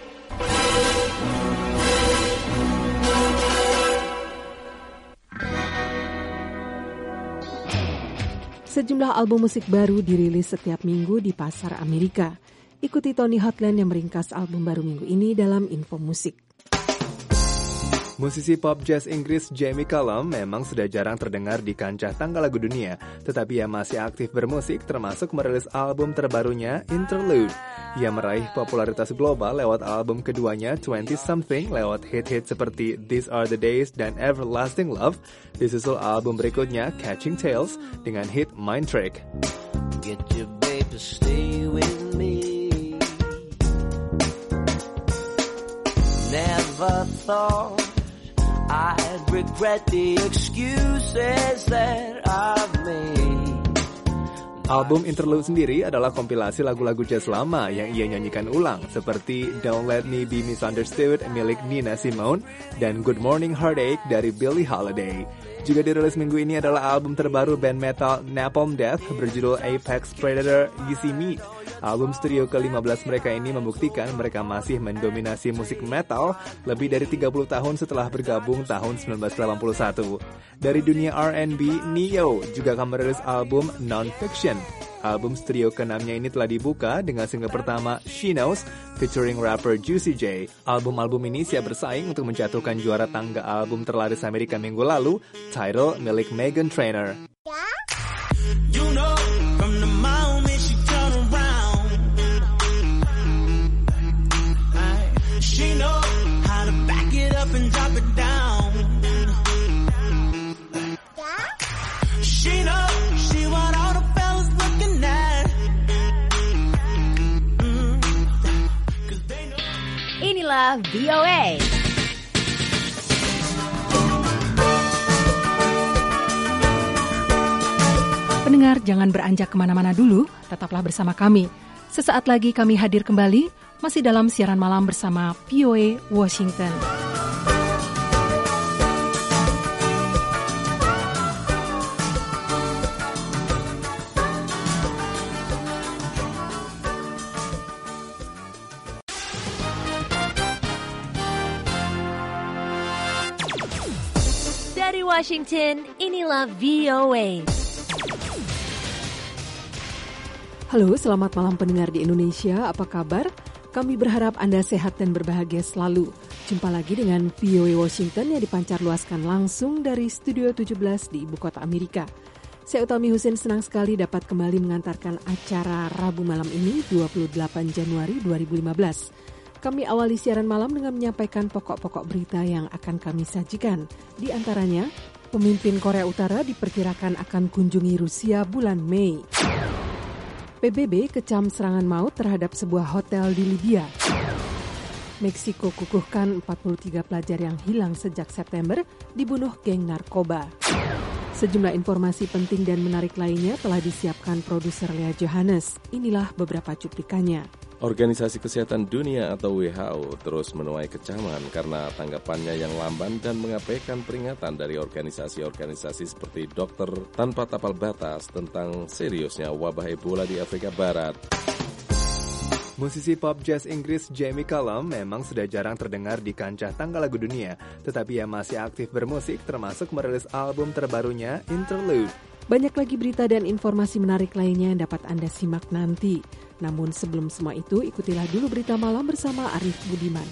Speaker 2: Sejumlah album musik baru dirilis setiap minggu di pasar Amerika. Ikuti Tony Hotland yang meringkas album baru minggu ini dalam Info Musik.
Speaker 4: Musisi pop jazz Inggris Jamie Cullum memang sudah jarang terdengar di kancah tangga lagu dunia, tetapi ia masih aktif bermusik termasuk merilis album terbarunya Interlude. Ia meraih popularitas global lewat album keduanya twenty something lewat hit-hit seperti These Are the Days dan Everlasting Love. Disusul album berikutnya Catching Tales dengan hit Mind Trick.
Speaker 18: Get your babe to stay with me. Never thought I'd regret the excuses that I've made.
Speaker 4: Album Interlude sendiri adalah kompilasi lagu-lagu jazz lama yang ia nyanyikan ulang seperti Don't Let Me Be Misunderstood milik Nina Simone dan Good Morning Heartache dari Billie Holiday. Juga dirilis minggu ini adalah album terbaru band metal Napalm Death berjudul Apex Predator Easy Meat. Album studio ke lima belas mereka ini membuktikan mereka masih mendominasi musik metal lebih dari tiga puluh tahun setelah bergabung tahun sembilan belas delapan puluh satu. Dari dunia R and B, Neo juga akan merilis album Non-Fiction. Album studio keenamnya ini telah dibuka dengan single pertama She Knows featuring rapper Juicy J. Album-album ini siap bersaing untuk menjatuhkan juara tangga album terlaris Amerika minggu lalu, Tidal milik Meghan Trainor.
Speaker 18: You know, from the moment she turn around, she know how to back it up and drop it down. She know she want all the fellas looking at.
Speaker 1: Inilah V O A.
Speaker 2: Pendengar, jangan beranjak kemana-mana dulu, tetaplah bersama kami. Sesaat lagi kami hadir kembali, masih dalam siaran malam bersama V O A Washington.
Speaker 1: Washington, inilah V O A.
Speaker 2: Halo, selamat malam pendengar di Indonesia, apa kabar? Kami berharap Anda sehat dan berbahagia selalu. Jumpa lagi dengan V O A Washington yang dipancar luaskan langsung dari Studio tujuh belas di Ibu Kota Amerika. Saya Utami Husin senang sekali dapat kembali mengantarkan acara Rabu malam ini, dua puluh delapan Januari dua ribu lima belas. Kami awali siaran malam dengan menyampaikan pokok-pokok berita yang akan kami sajikan. Di antaranya, pemimpin Korea Utara diperkirakan akan kunjungi Rusia bulan Mei. P B B kecam serangan maut terhadap sebuah hotel di Libya. Meksiko kukuhkan empat puluh tiga pelajar yang hilang sejak September dibunuh geng narkoba. Sejumlah informasi penting dan menarik lainnya telah disiapkan produser Lea Johannes. Inilah beberapa cuplikannya.
Speaker 3: Organisasi Kesehatan Dunia atau W H O terus menuai kecaman karena tanggapannya yang lamban dan mengabaikan peringatan dari organisasi-organisasi seperti Dokter Tanpa Tapal Batas tentang seriusnya wabah Ebola di Afrika Barat.
Speaker 4: Musisi pop jazz Inggris Jamie Cullum memang sudah jarang terdengar di kancah tangga lagu dunia, tetapi ia masih aktif bermusik termasuk merilis album terbarunya Interlude.
Speaker 2: Banyak lagi berita dan informasi menarik lainnya yang dapat Anda simak nanti. Namun sebelum semua itu, ikutilah dulu berita malam bersama Arif Budiman.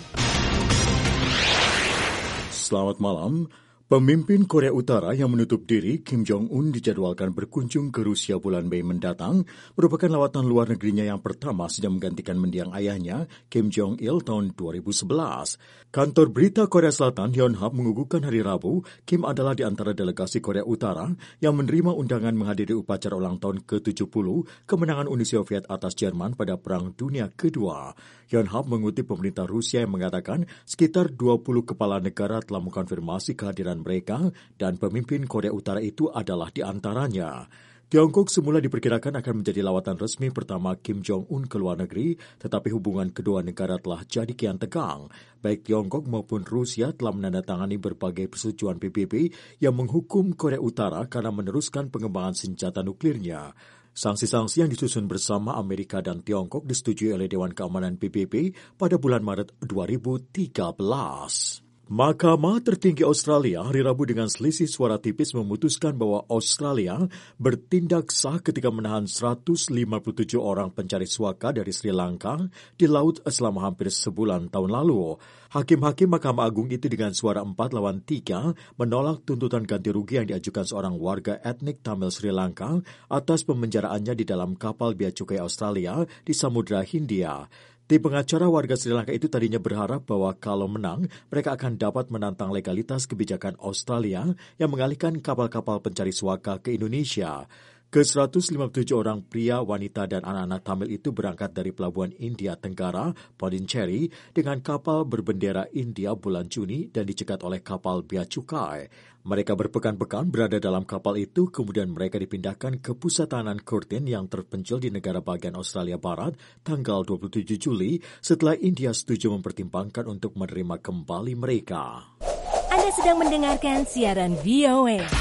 Speaker 5: Selamat malam. Pemimpin Korea Utara yang menutup diri, Kim Jong-un, dijadwalkan berkunjung ke Rusia bulan Mei mendatang, merupakan lawatan luar negerinya yang pertama sejak menggantikan mendiang ayahnya, Kim Jong-il, tahun dua ribu sebelas. Kantor berita Korea Selatan, Yonhap, mengukuhkan hari Rabu, Kim adalah di antara delegasi Korea Utara yang menerima undangan menghadiri upacara ulang tahun ke tujuh puluh kemenangan Uni Soviet atas Jerman pada Perang Dunia Kedua. Yonhap mengutip pemerintah Rusia yang mengatakan sekitar dua puluh kepala negara telah mengkonfirmasi kehadiran mereka dan pemimpin Korea Utara itu adalah di antaranya. Tiongkok semula diperkirakan akan menjadi lawatan resmi pertama Kim Jong-un ke luar negeri, tetapi hubungan kedua negara telah jadi kian tegang. Baik Tiongkok maupun Rusia telah menandatangani berbagai persetujuan P B B yang menghukum Korea Utara karena meneruskan pengembangan senjata nuklirnya. Sanksi-sanksi yang disusun bersama Amerika dan Tiongkok disetujui oleh Dewan Keamanan P B B pada bulan Maret dua ribu tiga belas. Mahkamah tertinggi Australia hari Rabu dengan selisih suara tipis memutuskan bahwa Australia bertindak sah ketika menahan seratus lima puluh tujuh orang pencari suaka dari Sri Lanka di laut selama hampir sebulan tahun lalu. Hakim-hakim Mahkamah Agung itu dengan suara empat lawan tiga menolak tuntutan ganti rugi yang diajukan seorang warga etnik Tamil Sri Lanka atas pemenjaraannya di dalam kapal bea cukai Australia di Samudra Hindia. Tim pengacara warga Sri Lanka itu tadinya berharap bahwa kalau menang, mereka akan dapat menantang legalitas kebijakan Australia yang mengalihkan kapal-kapal pencari suaka ke Indonesia. Ke seratus lima puluh tujuh orang pria, wanita, dan anak-anak Tamil itu berangkat dari pelabuhan India Tenggara, Pondicherry, dengan kapal berbendera India bulan Juni dan dicegat oleh kapal bea cukai. Mereka berpekan-pekan berada dalam kapal itu, kemudian mereka dipindahkan ke pusat tahanan Curtin yang terpencil di negara bagian Australia Barat tanggal dua puluh tujuh Juli setelah India setuju mempertimbangkan untuk menerima kembali mereka.
Speaker 1: Anda sedang mendengarkan siaran V O A.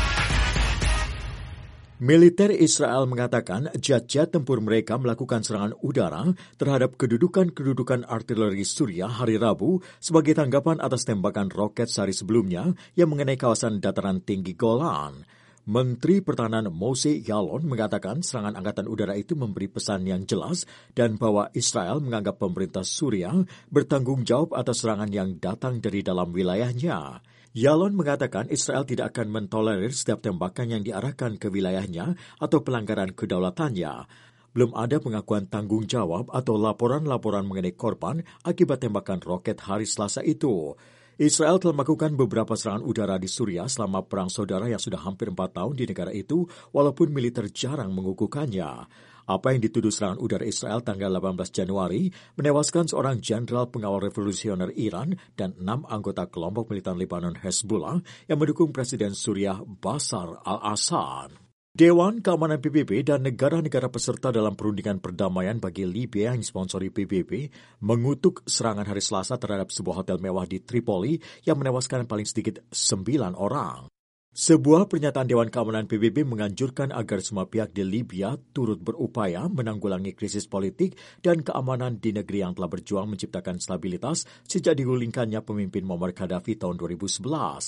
Speaker 5: Militer Israel mengatakan jet-jet tempur mereka melakukan serangan udara terhadap kedudukan-kedudukan artileri Suriah hari Rabu sebagai tanggapan atas tembakan roket sehari sebelumnya yang mengenai kawasan dataran tinggi Golan. Menteri Pertahanan Moshe Yaalon mengatakan serangan angkatan udara itu memberi pesan yang jelas dan bahwa Israel menganggap pemerintah Suriah bertanggung jawab atas serangan yang datang dari dalam wilayahnya. Yaalon mengatakan Israel tidak akan mentolerir setiap tembakan yang diarahkan ke wilayahnya atau pelanggaran kedaulatannya. Belum ada pengakuan tanggung jawab atau laporan-laporan mengenai korban akibat tembakan roket hari Selasa itu. Israel telah melakukan beberapa serangan udara di Suriah selama perang saudara yang sudah hampir empat tahun di negara itu, walaupun militer jarang mengukuhkannya. Apa yang dituduh serangan udara Israel tanggal delapan belas Januari menewaskan seorang jenderal pengawal revolusioner Iran dan enam anggota kelompok militan Lebanon Hezbollah yang mendukung Presiden Suriah Bashar al-Assad. Dewan Keamanan P B B dan negara-negara peserta dalam perundingan perdamaian bagi Libya yang disponsori P B B mengutuk serangan hari Selasa terhadap sebuah hotel mewah di Tripoli yang menewaskan paling sedikit sembilan orang. Sebuah pernyataan Dewan Keamanan P B B menganjurkan agar semua pihak di Libya turut berupaya menanggulangi krisis politik dan keamanan di negeri yang telah berjuang menciptakan stabilitas sejak digulingkannya pemimpin Muammar Gaddafi tahun dua ribu sebelas.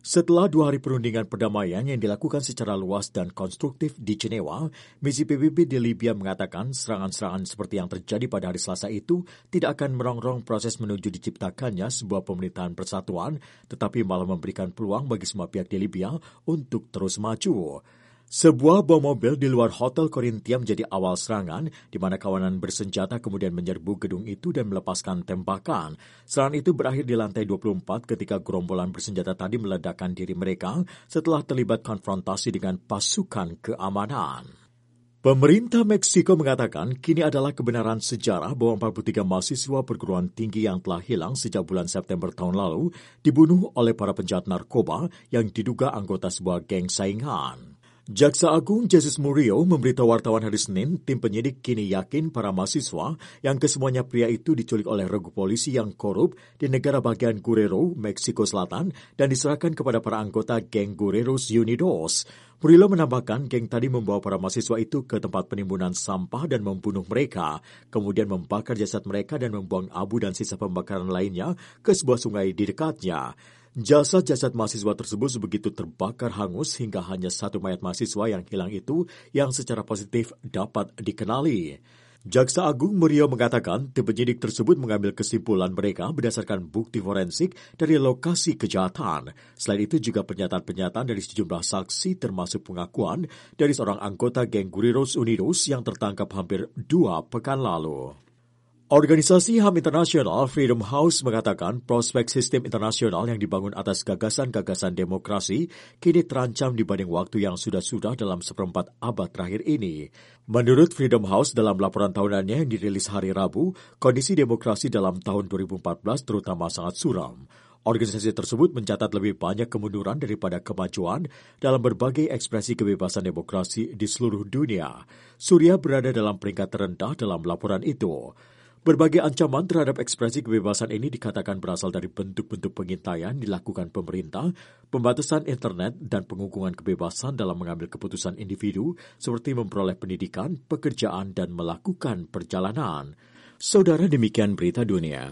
Speaker 5: Setelah dua hari perundingan perdamaian yang dilakukan secara luas dan konstruktif di Jenewa, misi P B B di Libya mengatakan serangan-serangan seperti yang terjadi pada hari Selasa itu tidak akan merongrong proses menuju diciptakannya sebuah pemerintahan persatuan, tetapi malah memberikan peluang bagi semua pihak di Libya untuk terus maju. Sebuah bom mobil di luar Hotel Corinthia menjadi awal serangan, di mana kawanan bersenjata kemudian menyerbu gedung itu dan melepaskan tembakan. Serangan itu berakhir di lantai dua puluh empat ketika gerombolan bersenjata tadi meledakkan diri mereka setelah terlibat konfrontasi dengan pasukan keamanan. Pemerintah Meksiko mengatakan kini adalah kebenaran sejarah bahwa empat puluh tiga mahasiswa perguruan tinggi yang telah hilang sejak bulan September tahun lalu dibunuh oleh para penjahat narkoba yang diduga anggota sebuah geng saingan. Jaksa Agung Jesus Murillo memberitahu wartawan hari Senin, tim penyidik kini yakin para mahasiswa yang kesemuanya pria itu diculik oleh regu polisi yang korup di negara bagian Guerrero, Meksiko Selatan, dan diserahkan kepada para anggota geng Guerreros Unidos. Murillo menambahkan geng tadi membawa para mahasiswa itu ke tempat penimbunan sampah dan membunuh mereka, kemudian membakar jasad mereka dan membuang abu dan sisa pembakaran lainnya ke sebuah sungai di dekatnya. Jasad-jasad mahasiswa tersebut begitu terbakar hangus hingga hanya satu mayat mahasiswa yang hilang itu yang secara positif dapat dikenali. Jaksa Agung Murillo mengatakan tim penyidik tersebut mengambil kesimpulan mereka berdasarkan bukti forensik dari lokasi kejahatan. Selain itu juga pernyataan-pernyataan dari sejumlah saksi termasuk pengakuan dari seorang anggota geng Guerreros Unidos yang tertangkap hampir dua pekan lalu. Organisasi H A M Internasional Freedom House mengatakan prospek sistem internasional yang dibangun atas gagasan-gagasan demokrasi kini terancam dibanding waktu yang sudah-sudah dalam seperempat abad terakhir ini. Menurut Freedom House dalam laporan tahunannya yang dirilis hari Rabu, kondisi demokrasi dalam tahun dua ribu empat belas terutama sangat suram. Organisasi tersebut mencatat lebih banyak kemunduran daripada kemajuan dalam berbagai ekspresi kebebasan demokrasi di seluruh dunia. Suriah berada dalam peringkat terendah dalam laporan itu. Berbagai ancaman terhadap ekspresi kebebasan ini dikatakan berasal dari bentuk-bentuk pengintaian dilakukan pemerintah, pembatasan internet, dan pengukuhan kebebasan dalam mengambil keputusan individu seperti memperoleh pendidikan, pekerjaan, dan melakukan perjalanan. Saudara, demikian berita dunia.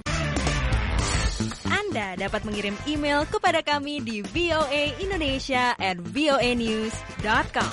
Speaker 1: Anda dapat mengirim email kepada kami di voaindonesia at voanews dot com.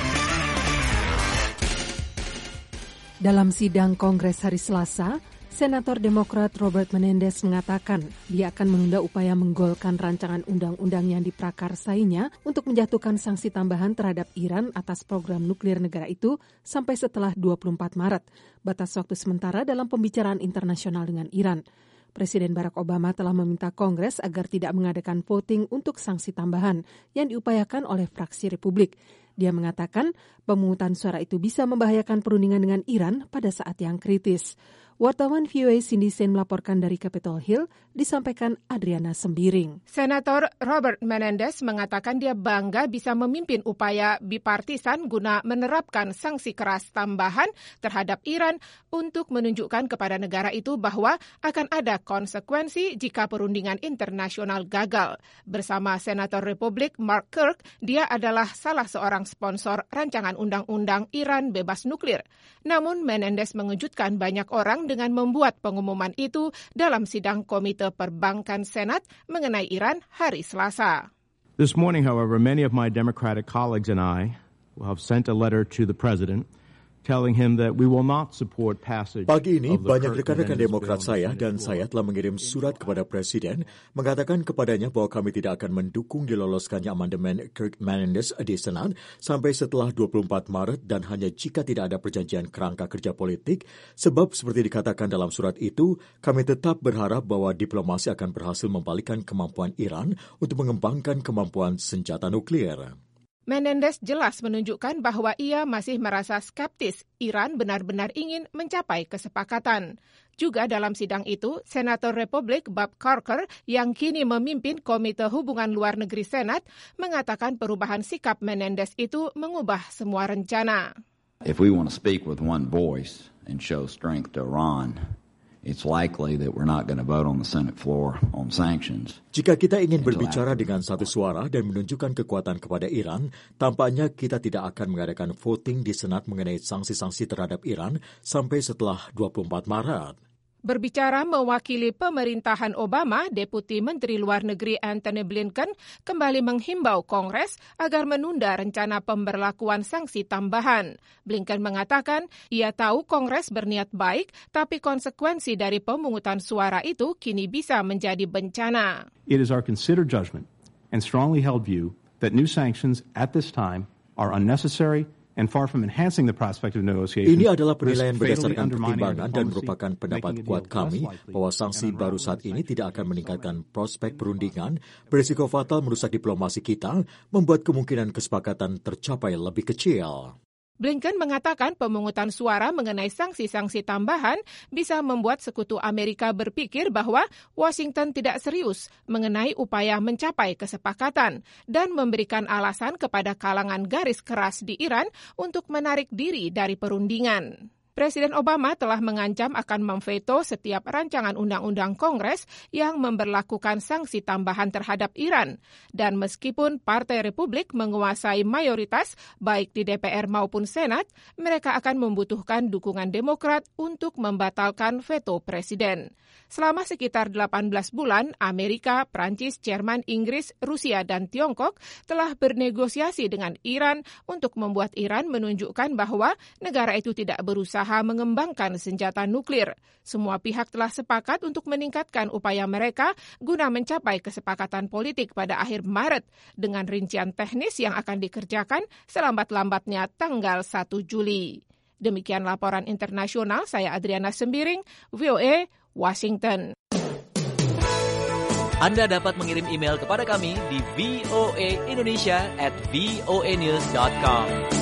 Speaker 2: Dalam sidang Kongres hari Selasa, Senator Demokrat Robert Menendez mengatakan dia akan menunda upaya menggolkan rancangan undang-undang yang diprakarsainya untuk menjatuhkan sanksi tambahan terhadap Iran atas program nuklir negara itu sampai setelah dua puluh empat Maret, batas waktu sementara dalam pembicaraan internasional dengan Iran. Presiden Barack Obama telah meminta Kongres agar tidak mengadakan voting untuk sanksi tambahan yang diupayakan oleh fraksi Republik. Dia mengatakan pemungutan suara itu bisa membahayakan perundingan dengan Iran pada saat yang kritis. Wartawan V O A Cindy Sen melaporkan dari Capitol Hill, disampaikan Adriana Sembiring.
Speaker 6: Senator Robert Menendez mengatakan dia bangga bisa memimpin upaya bipartisan guna menerapkan sanksi keras tambahan terhadap Iran untuk menunjukkan kepada negara itu bahwa akan ada konsekuensi jika perundingan internasional gagal. Bersama Senator Republik Mark Kirk, dia adalah salah seorang sponsor rancangan undang-undang Iran bebas nuklir. Namun Menendez mengejutkan banyak orang dengan membuat pengumuman itu dalam sidang Komite Perbankan Senat mengenai Iran hari Selasa.
Speaker 7: This morning, however, many of my Democratic colleagues and I have sent a letter to the President telling him that we will not support passage.
Speaker 5: Pagi ini, banyak rekan-rekan Demokrat saya dan saya telah mengirim surat kepada Presiden mengatakan kepadanya bahwa kami tidak akan mendukung diloloskannya amandemen Kirk-Menendez di Senat sampai setelah dua puluh empat Maret dan hanya jika tidak ada perjanjian kerangka kerja politik, sebab seperti dikatakan dalam surat itu, kami tetap berharap bahwa diplomasi akan berhasil membalikkan kemampuan Iran untuk mengembangkan kemampuan senjata nuklir.
Speaker 6: Menendez jelas menunjukkan bahwa ia masih merasa skeptis Iran benar-benar ingin mencapai kesepakatan. Juga dalam sidang itu, Senator Republik Bob Corker yang kini memimpin Komite Hubungan Luar Negeri Senat mengatakan perubahan sikap Menendez itu mengubah semua rencana.
Speaker 8: If we want to speak with one voice and show strength to Iran, it's likely that we're not going to vote on the Senate floor on sanctions.
Speaker 5: Jika kita ingin berbicara dengan satu suara dan menunjukkan kekuatan kepada Iran, tampaknya kita tidak akan mengadakan voting di Senat mengenai sanksi-sanksi terhadap Iran sampai setelah dua puluh empat Maret.
Speaker 6: Berbicara mewakili pemerintahan Obama, Deputi Menteri Luar Negeri Antony Blinken kembali menghimbau Kongres agar menunda rencana pemberlakuan sanksi tambahan. Blinken mengatakan ia tahu Kongres berniat baik, tapi konsekuensi dari pemungutan suara itu kini bisa menjadi bencana.
Speaker 21: It is our considered judgment and strongly held view that new sanctions at this time are unnecessary and far from enhancing the prospect of negotiation.
Speaker 5: Ini adalah penilaian berdasarkan pertimbangan dan merupakan pendapat kuat kami bahwa sanksi baru saat ini tidak akan meningkatkan prospek perundingan, berisiko fatal merusak diplomasi kita, membuat kemungkinan kesepakatan tercapai lebih kecil.
Speaker 6: Blinken mengatakan pemungutan suara mengenai sanksi-sanksi tambahan bisa membuat sekutu Amerika berpikir bahwa Washington tidak serius mengenai upaya mencapai kesepakatan dan memberikan alasan kepada kalangan garis keras di Iran untuk menarik diri dari perundingan. Presiden Obama telah mengancam akan memveto setiap rancangan undang-undang Kongres yang memberlakukan sanksi tambahan terhadap Iran. Dan meskipun Partai Republik menguasai mayoritas baik di D P R maupun Senat, mereka akan membutuhkan dukungan Demokrat untuk membatalkan veto Presiden. Selama sekitar delapan belas bulan, Amerika, Prancis, Jerman, Inggris, Rusia, dan Tiongkok telah bernegosiasi dengan Iran untuk membuat Iran menunjukkan bahwa negara itu tidak berusaha mengembangkan senjata nuklir. Semua pihak telah sepakat untuk meningkatkan upaya mereka guna mencapai kesepakatan politik pada akhir Maret dengan rincian teknis yang akan dikerjakan selambat-lambatnya tanggal satu Juli. Demikian laporan internasional, saya Adriana Sembiring, V O A, Washington.
Speaker 9: Anda dapat mengirim email kepada kami di v o a indonesia at v o a news dot com.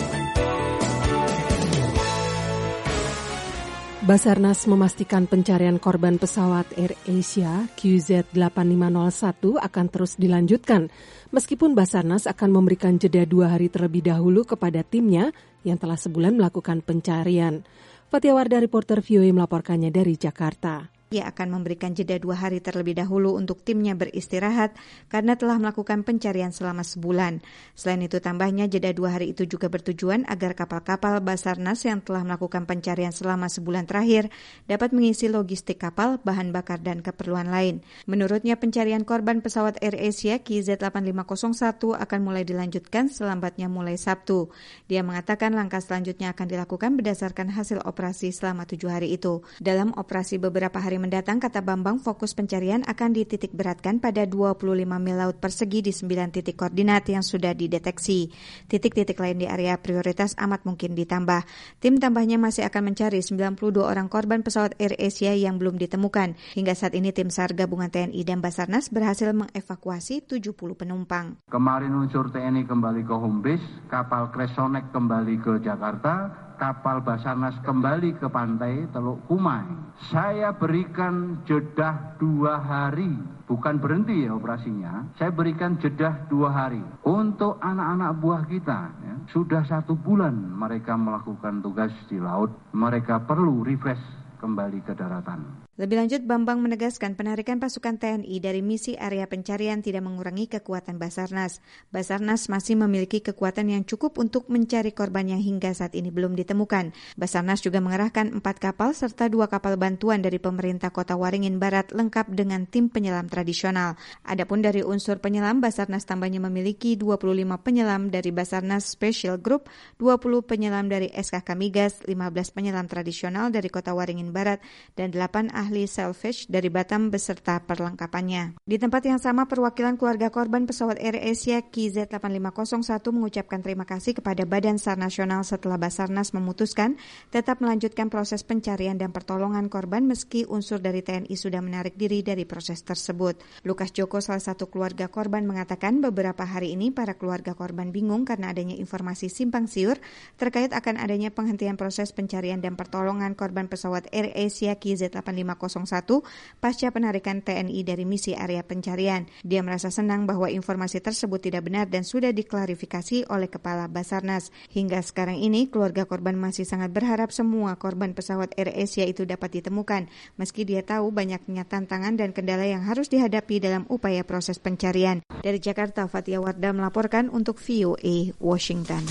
Speaker 2: Basarnas memastikan pencarian korban pesawat AirAsia Q Z delapan lima nol satu akan terus dilanjutkan, meskipun Basarnas akan memberikan jeda dua hari terlebih dahulu kepada timnya yang telah sebulan melakukan pencarian. Fatia Wardah, reporter V O A melaporkannya dari Jakarta.
Speaker 10: Ia akan memberikan jeda dua hari terlebih dahulu untuk timnya beristirahat karena telah melakukan pencarian selama sebulan. Selain itu, tambahnya jeda dua hari itu juga bertujuan agar kapal-kapal Basarnas yang telah melakukan pencarian selama sebulan terakhir dapat mengisi logistik kapal, bahan bakar, dan keperluan lain. Menurutnya, pencarian korban pesawat AirAsia Q Z delapan lima nol satu akan mulai dilanjutkan selambatnya mulai Sabtu. Dia mengatakan langkah selanjutnya akan dilakukan berdasarkan hasil operasi selama tujuh hari itu. Dalam operasi beberapa hari mendatang, kata Bambang, fokus pencarian akan dititik beratkan pada dua puluh lima mil laut persegi di sembilan titik koordinat yang sudah dideteksi. Titik-titik lain di area prioritas amat mungkin ditambah. Tim tambahnya masih akan mencari sembilan puluh dua orang korban pesawat AirAsia yang belum ditemukan. Hingga saat ini tim SAR gabungan T N I dan Basarnas berhasil mengevakuasi tujuh puluh penumpang.
Speaker 11: Kemarin unsur T N I kembali ke home base, kapal Kresonek kembali ke Jakarta, kapal Basarnas kembali ke pantai Teluk Kumai. Saya berikan jeda dua hari, bukan berhenti ya operasinya. Saya berikan jeda dua hari untuk anak-anak buah kita. Ya. Sudah satu bulan mereka melakukan tugas di laut. Mereka perlu refresh kembali ke daratan.
Speaker 10: Lebih lanjut, Bambang menegaskan penarikan pasukan T N I dari misi area pencarian tidak mengurangi kekuatan Basarnas. Basarnas masih memiliki kekuatan yang cukup untuk mencari korban yang hingga saat ini belum ditemukan. Basarnas juga mengerahkan empat kapal serta dua kapal bantuan dari pemerintah Kota Waringin Barat lengkap dengan tim penyelam tradisional. Adapun dari unsur penyelam, Basarnas tambahnya memiliki dua puluh lima penyelam dari Basarnas Special Group, dua puluh penyelam dari S K K Migas, lima belas penyelam tradisional dari Kota Waringin Barat, dan delapan ahli salvage dari Batam beserta perlengkapannya. Di tempat yang sama, perwakilan keluarga korban pesawat AirAsia Q Z delapan lima nol satu mengucapkan terima kasih kepada Badan SAR Nasional setelah Basarnas memutuskan tetap melanjutkan proses pencarian dan pertolongan korban meski unsur dari T N I sudah menarik diri dari proses tersebut. Lukas Joko, salah satu keluarga korban, mengatakan beberapa hari ini para keluarga korban bingung karena adanya informasi simpang siur terkait akan adanya penghentian proses pencarian dan pertolongan korban pesawat AirAsia Q Z delapan lima nol satu pasca penarikan T N I dari misi area pencarian. Dia merasa senang bahwa informasi tersebut tidak benar dan sudah diklarifikasi oleh Kepala Basarnas. Hingga sekarang ini, keluarga korban masih sangat berharap semua korban pesawat AirAsia itu dapat ditemukan, meski dia tahu banyaknya tantangan dan kendala yang harus dihadapi dalam upaya proses pencarian. Dari Jakarta, Fatia Wardah melaporkan untuk V O A Washington.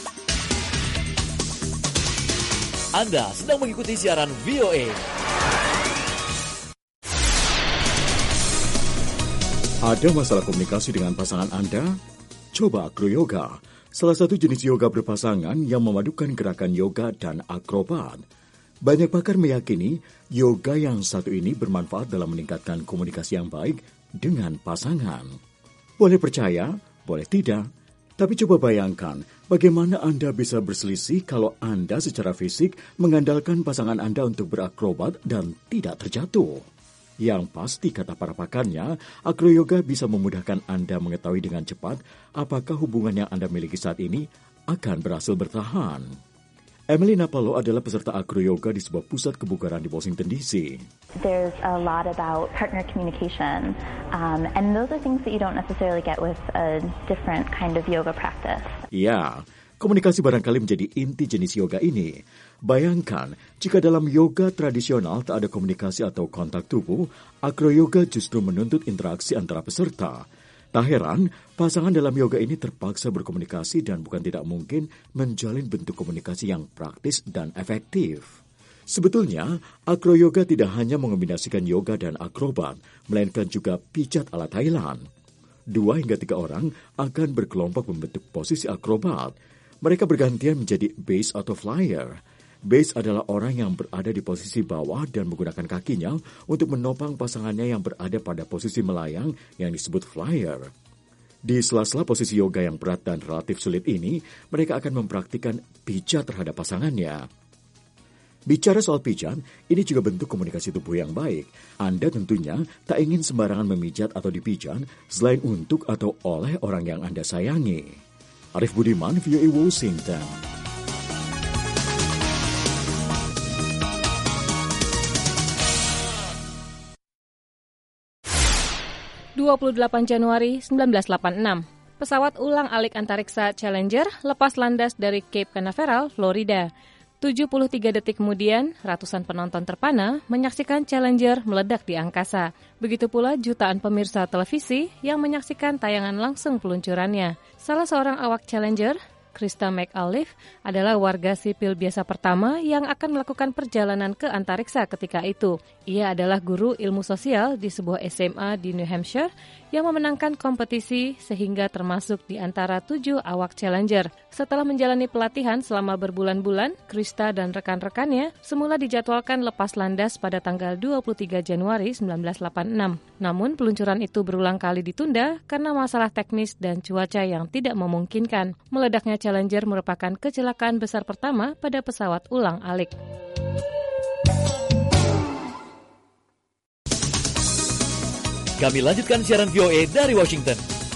Speaker 9: Anda sedang mengikuti siaran V O A.
Speaker 5: Ada masalah komunikasi dengan pasangan Anda? Coba acroyoga, salah satu jenis yoga berpasangan yang memadukan gerakan yoga dan akrobat. Banyak pakar meyakini yoga yang satu ini bermanfaat dalam meningkatkan komunikasi yang baik dengan pasangan. Boleh percaya, boleh tidak, tapi coba bayangkan bagaimana Anda bisa berselisih kalau Anda secara fisik mengandalkan pasangan Anda untuk berakrobat dan tidak terjatuh. Yang pasti, kata para pakarnya, acroyoga bisa memudahkan Anda mengetahui dengan cepat apakah hubungan yang Anda miliki saat ini akan berhasil bertahan. Emily Napalo adalah peserta acroyoga di sebuah pusat kebugaran di Washington D C.
Speaker 12: There's a lot about partner communication, um, and those are things that you don't necessarily get with a different kind of yoga practice.
Speaker 5: Ya, komunikasi barangkali menjadi inti jenis yoga ini. Bayangkan, jika dalam yoga tradisional tak ada komunikasi atau kontak tubuh, acroyoga justru menuntut interaksi antara peserta. Tak heran, pasangan dalam yoga ini terpaksa berkomunikasi dan bukan tidak mungkin menjalin bentuk komunikasi yang praktis dan efektif. Sebetulnya, acroyoga tidak hanya mengombinasikan yoga dan akrobat, melainkan juga pijat ala Thailand. Dua hingga tiga orang akan berkelompok membentuk posisi akrobat. Mereka bergantian menjadi base atau flyer. Base adalah orang yang berada di posisi bawah dan menggunakan kakinya untuk menopang pasangannya yang berada pada posisi melayang yang disebut flyer. Di sela-sela posisi yoga yang berat dan relatif sulit ini, mereka akan mempraktikkan pijat terhadap pasangannya. Bicara soal pijat, ini juga bentuk komunikasi tubuh yang baik. Anda tentunya tak ingin sembarangan memijat atau dipijat selain untuk atau oleh orang yang Anda sayangi. Arif Budiman, V O A Washington.
Speaker 13: dua puluh delapan Januari seribu sembilan ratus delapan puluh enam, pesawat ulang-alik antariksa Challenger lepas landas dari Cape Canaveral, Florida. tujuh puluh tiga detik kemudian, ratusan penonton terpana menyaksikan Challenger meledak di angkasa. Begitu pula jutaan pemirsa televisi yang menyaksikan tayangan langsung peluncurannya. Salah seorang awak Challenger, Krista McAuliffe, adalah warga sipil biasa pertama yang akan melakukan perjalanan ke antariksa ketika itu. Ia adalah guru ilmu sosial di sebuah S M A di New Hampshire yang memenangkan kompetisi sehingga termasuk di antara tujuh awak Challenger. Setelah menjalani pelatihan selama berbulan-bulan, Krista dan rekan-rekannya semula dijadwalkan lepas landas pada tanggal dua puluh tiga Januari seribu sembilan ratus delapan puluh enam. Namun peluncuran itu berulang kali ditunda karena masalah teknis dan cuaca yang tidak memungkinkan. Meledaknya Challenger merupakan kecelakaan besar pertama pada pesawat ulang-alik.
Speaker 9: Kami lanjutkan siaran V O A dari Washington.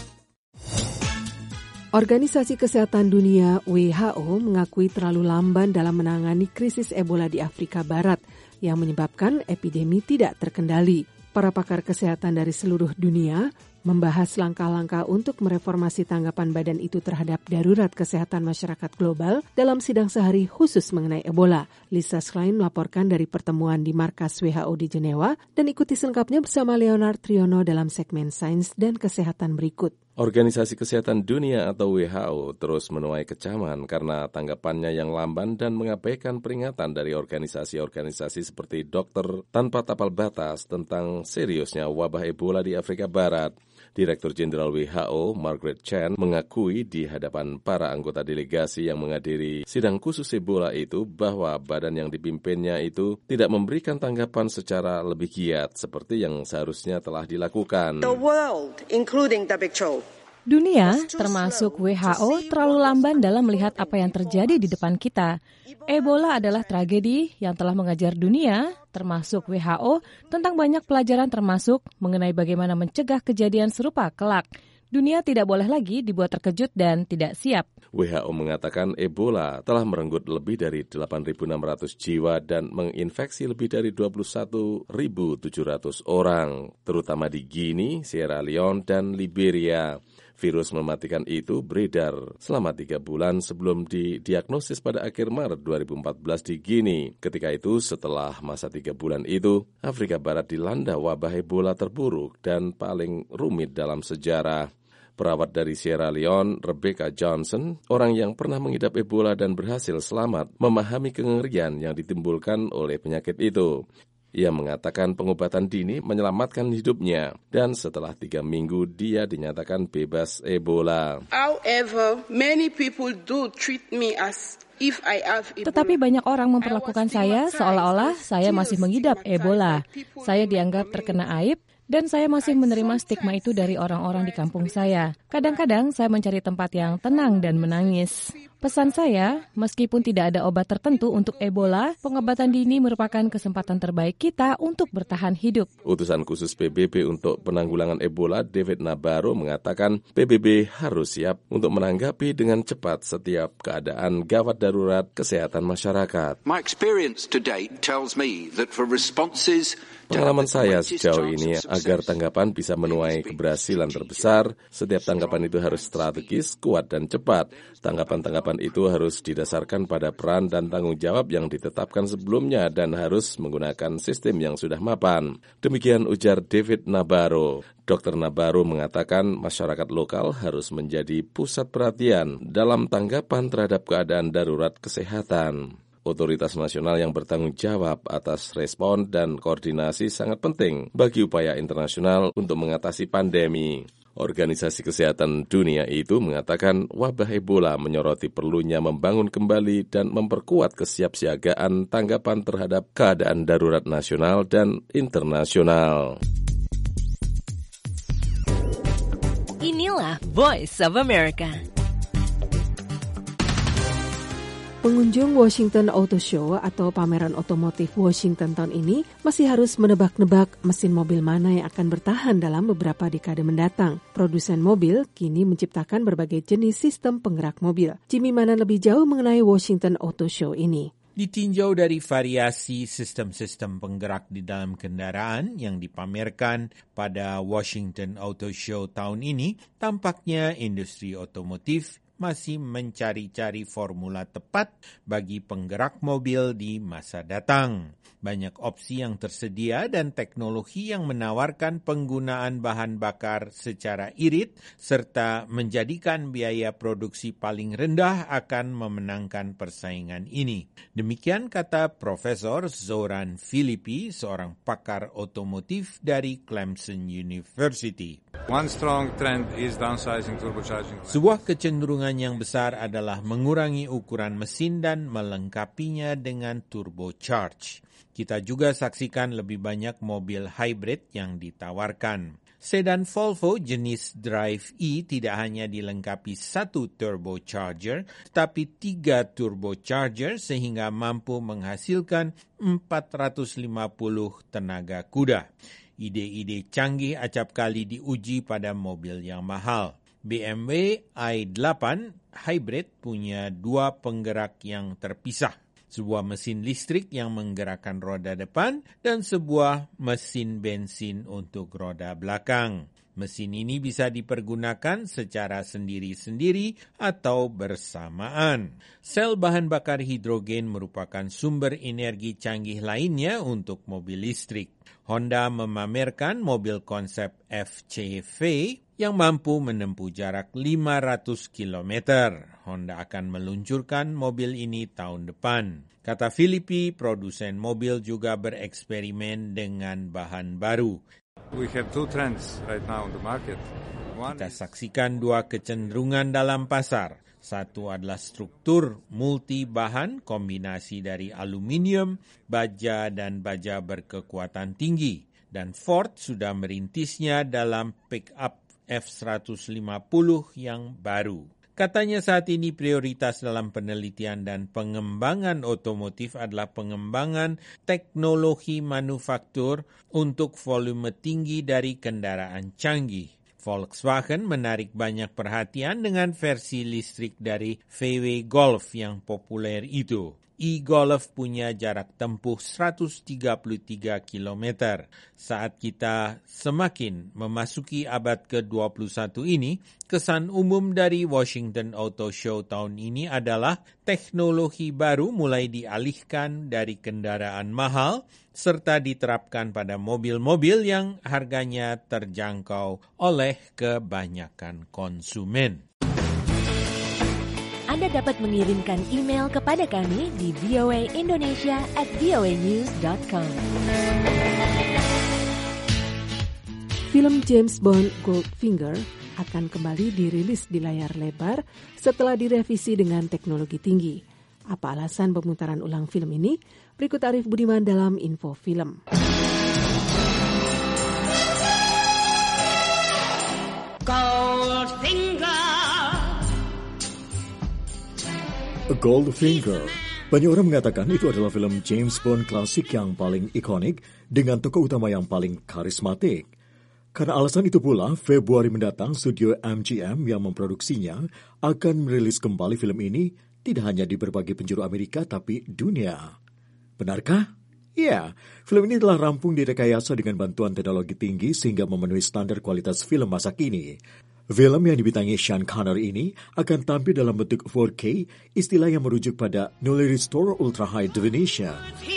Speaker 2: Organisasi Kesehatan Dunia W H O mengakui terlalu lamban dalam menangani krisis Ebola di Afrika Barat yang menyebabkan epidemi tidak terkendali. Para pakar kesehatan dari seluruh dunia membahas langkah-langkah untuk mereformasi tanggapan badan itu terhadap darurat kesehatan masyarakat global dalam sidang sehari khusus mengenai Ebola. Lisa Schlein melaporkan dari pertemuan di markas W H O di Jenewa dan ikuti selengkapnya bersama Leonard Triono dalam segmen Sains dan Kesehatan berikut.
Speaker 3: Organisasi Kesehatan Dunia atau W H O terus menuai kecaman karena tanggapannya yang lamban dan mengabaikan peringatan dari organisasi-organisasi seperti Dokter Tanpa Tapal Batas tentang seriusnya wabah Ebola di Afrika Barat. Direktur Jenderal W H O, Margaret Chan, mengakui di hadapan para anggota delegasi yang menghadiri sidang khusus Ebola itu bahwa badan yang dipimpinnya itu tidak memberikan tanggapan secara lebih giat seperti yang seharusnya telah dilakukan.
Speaker 14: The world, including W H O.
Speaker 13: Dunia, termasuk W H O, terlalu lamban dalam melihat apa yang terjadi di depan kita. Ebola adalah tragedi yang telah mengajar dunia, termasuk W H O, tentang banyak pelajaran termasuk mengenai bagaimana mencegah kejadian serupa kelak. Dunia tidak boleh lagi dibuat terkejut dan tidak siap.
Speaker 3: W H O mengatakan Ebola telah merenggut lebih dari delapan ribu enam ratus jiwa dan menginfeksi lebih dari dua puluh satu ribu tujuh ratus orang, terutama di Guinea, Sierra Leone, dan Liberia. Virus mematikan itu beredar selama tiga bulan sebelum didiagnosis pada akhir Maret dua ribu empat belas di Guinea. Ketika itu, setelah masa tiga bulan itu, Afrika Barat dilanda wabah Ebola terburuk dan paling rumit dalam sejarah. Perawat dari Sierra Leone, Rebecca Johnson, orang yang pernah mengidap Ebola dan berhasil selamat, memahami kengerian yang ditimbulkan oleh penyakit itu. Ia mengatakan pengobatan dini menyelamatkan hidupnya dan setelah tiga minggu dia dinyatakan bebas Ebola.
Speaker 14: However, many people do treat me as if I have Ebola.
Speaker 13: Tetapi banyak orang memperlakukan saya seolah-olah saya masih mengidap Ebola. Saya dianggap terkena aib dan saya masih menerima stigma itu dari orang-orang di kampung saya. Kadang-kadang saya mencari tempat yang tenang dan menangis. Pesan saya, meskipun tidak ada obat tertentu untuk Ebola, pengobatan dini merupakan kesempatan terbaik kita untuk bertahan hidup.
Speaker 3: Utusan khusus P B B untuk penanggulangan Ebola, David Nabarro, mengatakan P B B harus siap untuk menanggapi dengan cepat setiap keadaan gawat darurat kesehatan masyarakat.
Speaker 19: My experience to date tells me that for responses
Speaker 3: Pengalaman saya sejauh ini, agar tanggapan bisa menuai keberhasilan terbesar, setiap tanggapan itu harus strategis, kuat, dan cepat. Tanggapan-tanggapan itu harus didasarkan pada peran dan tanggung jawab yang ditetapkan sebelumnya dan harus menggunakan sistem yang sudah mapan. Demikian ujar David Nabarro. Dokter Nabarro mengatakan masyarakat lokal harus menjadi pusat perhatian dalam tanggapan terhadap keadaan darurat kesehatan. Otoritas nasional yang bertanggung jawab atas respon dan koordinasi sangat penting bagi upaya internasional untuk mengatasi pandemi. Organisasi Kesehatan Dunia itu mengatakan wabah Ebola menyoroti perlunya membangun kembali dan memperkuat kesiapsiagaan tanggapan terhadap keadaan darurat nasional dan internasional.
Speaker 1: Inilah Voice of America.
Speaker 2: Pengunjung Washington Auto Show atau pameran otomotif Washington tahun ini masih harus menebak-nebak mesin mobil mana yang akan bertahan dalam beberapa dekade mendatang. Produsen mobil kini menciptakan berbagai jenis sistem penggerak mobil. Jimmy mana lebih jauh mengenai Washington Auto Show ini?
Speaker 16: Ditinjau dari variasi sistem-sistem penggerak di dalam kendaraan yang dipamerkan pada Washington Auto Show tahun ini, tampaknya industri otomotif masih mencari-cari formula tepat bagi penggerak mobil di masa datang. Banyak opsi yang tersedia dan teknologi yang menawarkan penggunaan bahan bakar secara irit serta menjadikan biaya produksi paling rendah akan memenangkan persaingan ini. Demikian kata Profesor Zoran Filipi, seorang pakar otomotif dari Clemson University.
Speaker 17: One strong trend is downsizing turbocharging.
Speaker 16: Sebuah kecenderungan yang besar adalah mengurangi ukuran mesin dan melengkapinya dengan turbocharge. Kita juga saksikan lebih banyak mobil hybrid yang ditawarkan. Sedan Volvo jenis Drive E tidak hanya dilengkapi satu turbocharger, tetapi tiga turbocharger sehingga mampu menghasilkan empat ratus lima puluh tenaga kuda. Ide-ide canggih acap kali diuji pada mobil yang mahal. B M W i delapan Hybrid punya dua penggerak yang terpisah. Sebuah mesin listrik yang menggerakkan roda depan dan sebuah mesin bensin untuk roda belakang. Mesin ini bisa dipergunakan secara sendiri-sendiri atau bersamaan. Sel bahan bakar hidrogen merupakan sumber energi canggih lainnya untuk mobil listrik. Honda memamerkan mobil konsep F C V yang mampu menempuh jarak lima ratus kilometer. Honda akan meluncurkan mobil ini tahun depan. Kata Filipi, produsen mobil juga bereksperimen dengan bahan baru.
Speaker 17: We have two trends right now on the market. One
Speaker 16: Kita saksikan dua kecenderungan dalam pasar. Satu adalah struktur multi-bahan kombinasi dari aluminium, baja, dan baja berkekuatan tinggi. Dan Ford sudah merintisnya dalam pick-up F seratus lima puluh yang baru. Katanya saat ini prioritas dalam penelitian dan pengembangan otomotif adalah pengembangan teknologi manufaktur untuk volume tinggi dari kendaraan canggih. Volkswagen menarik banyak perhatian dengan versi listrik dari V W Golf yang populer itu. E-Golf punya jarak tempuh seratus tiga puluh tiga kilometer. Saat kita semakin memasuki abad ke dua puluh satu ini, kesan umum dari Washington Auto Show tahun ini adalah teknologi baru mulai dialihkan dari kendaraan mahal serta diterapkan pada mobil-mobil yang harganya terjangkau oleh kebanyakan konsumen.
Speaker 1: Anda dapat mengirimkan email kepada kami di v o a indonesia at v o a news dot com.
Speaker 2: Film James Bond Goldfinger akan kembali dirilis di layar lebar setelah direvisi dengan teknologi tinggi. Apa alasan pemutaran ulang film ini? Berikut Arif Budiman dalam Info Film.
Speaker 18: Goldfinger.
Speaker 5: Goldfinger. Banyak orang mengatakan itu adalah film James Bond klasik yang paling ikonik dengan tokoh utama yang paling karismatik. Karena alasan itu pula, Februari mendatang studio M G M yang memproduksinya akan merilis kembali film ini tidak hanya di berbagai penjuru Amerika tapi dunia. Benarkah? Ya, film ini telah rampung direkayasa dengan bantuan teknologi tinggi sehingga memenuhi standar kualitas film masa kini. Film yang dibintangi Sean Connery ini akan tampil dalam bentuk four K, istilah yang merujuk pada Newly Restored Ultra High Definition.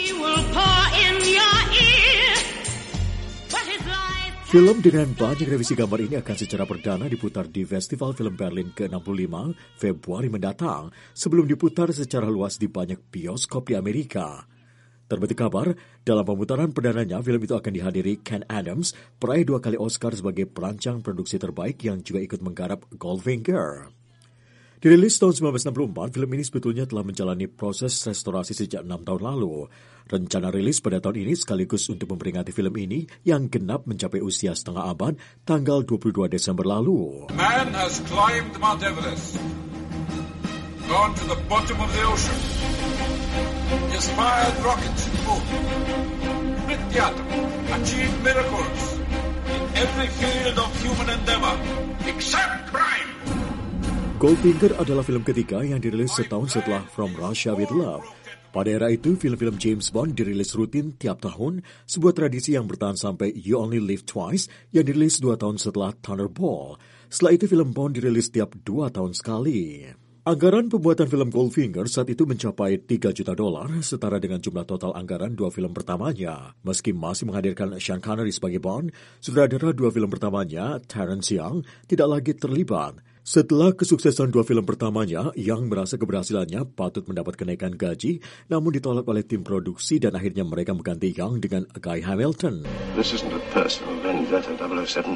Speaker 5: Film dengan banyak revisi gambar ini akan secara perdana diputar di Festival Film Berlin ke enam puluh lima Februari mendatang sebelum diputar secara luas di banyak bioskop di Amerika. Terbit kabar, dalam pemutaran perdananya film itu akan dihadiri Ken Adams, peraih dua kali Oscar sebagai perancang produksi terbaik yang juga ikut menggarap Goldfinger. Dirilis tahun sembilan belas enam puluh empat, film ini sebetulnya telah menjalani proses restorasi sejak enam tahun lalu. Rencana rilis pada tahun ini sekaligus untuk memperingati film ini yang genap mencapai usia setengah abad tanggal dua puluh dua Desember lalu.
Speaker 19: Man has climbed Mount Everest, gone to the bottom of the ocean, inspired rockets to the moon, split the atom, achieved miracles in every field of human endeavor, except crime.
Speaker 5: Goldfinger adalah film ketiga yang dirilis setahun setelah From Russia with Love. Pada era itu, film-film James Bond dirilis rutin tiap tahun, sebuah tradisi yang bertahan sampai You Only Live Twice yang dirilis dua tahun setelah Thunderball. Setelah itu, film Bond dirilis tiap dua tahun sekali. Anggaran pembuatan film Goldfinger saat itu mencapai tiga juta dolar, setara dengan jumlah total anggaran dua film pertamanya. Meski masih menghadirkan Sean Connery sebagai Bond, sutradara dua film pertamanya, Terence Young, tidak lagi terlibat. Setelah kesuksesan dua film pertamanya, Young merasa keberhasilannya patut mendapat kenaikan gaji, namun ditolak oleh tim produksi dan akhirnya mereka mengganti Young dengan Guy Hamilton.
Speaker 20: This isn't a personal vendetta, double oh seven.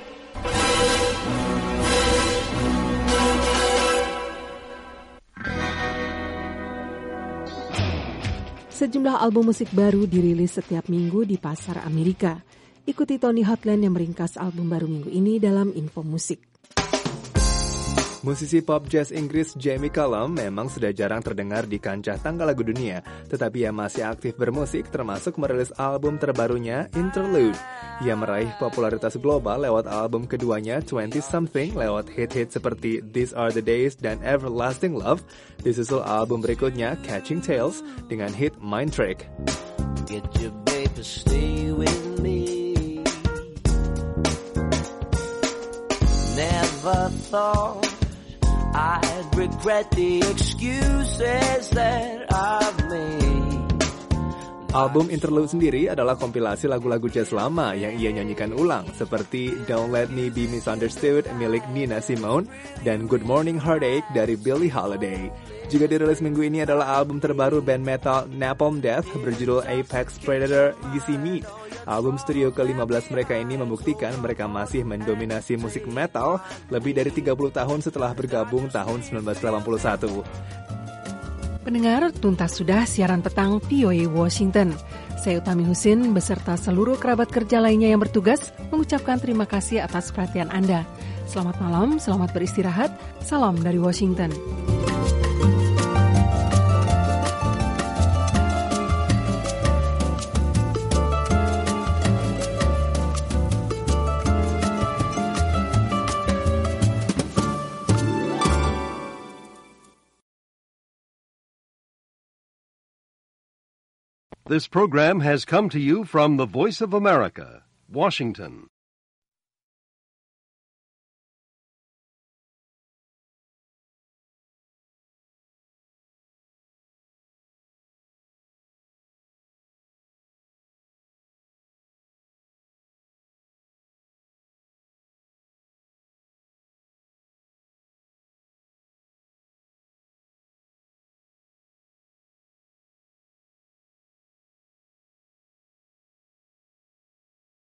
Speaker 2: Sejumlah album musik baru dirilis setiap minggu di pasar Amerika. Ikuti Tony Hotland yang meringkas album baru minggu ini dalam Info Musik.
Speaker 4: Musisi pop jazz Inggris Jamie Cullum memang sudah jarang terdengar di kancah tangga lagu dunia, tetapi ia masih aktif bermusik termasuk merilis album terbarunya Interlude. Ia meraih popularitas global lewat album keduanya twenty something lewat hit-hit seperti These Are the Days dan Everlasting Love. Disusul album berikutnya Catching Tales dengan hit Mind Trick.
Speaker 18: Get your baby to stay with me. Never thought I'd regret the excuses that I've made.
Speaker 4: Album Interlude sendiri adalah kompilasi lagu-lagu jazz lama yang ia nyanyikan ulang seperti Don't Let Me Be Misunderstood milik Nina Simone dan Good Morning Heartache dari Billie Holiday. Juga dirilis minggu ini adalah album terbaru band metal Napalm Death berjudul Apex Predator Easy Meat. Album studio ke lima belas mereka ini membuktikan mereka masih mendominasi musik metal lebih dari tiga puluh tahun setelah bergabung tahun sembilan belas delapan puluh satu.
Speaker 2: Pendengar, tuntas sudah siaran petang V O A Washington. Saya Utami Husin beserta seluruh kerabat kerja lainnya yang bertugas mengucapkan terima kasih atas perhatian Anda. Selamat malam, selamat beristirahat. Salam dari Washington.
Speaker 15: This program has come to you from the Voice of America, Washington.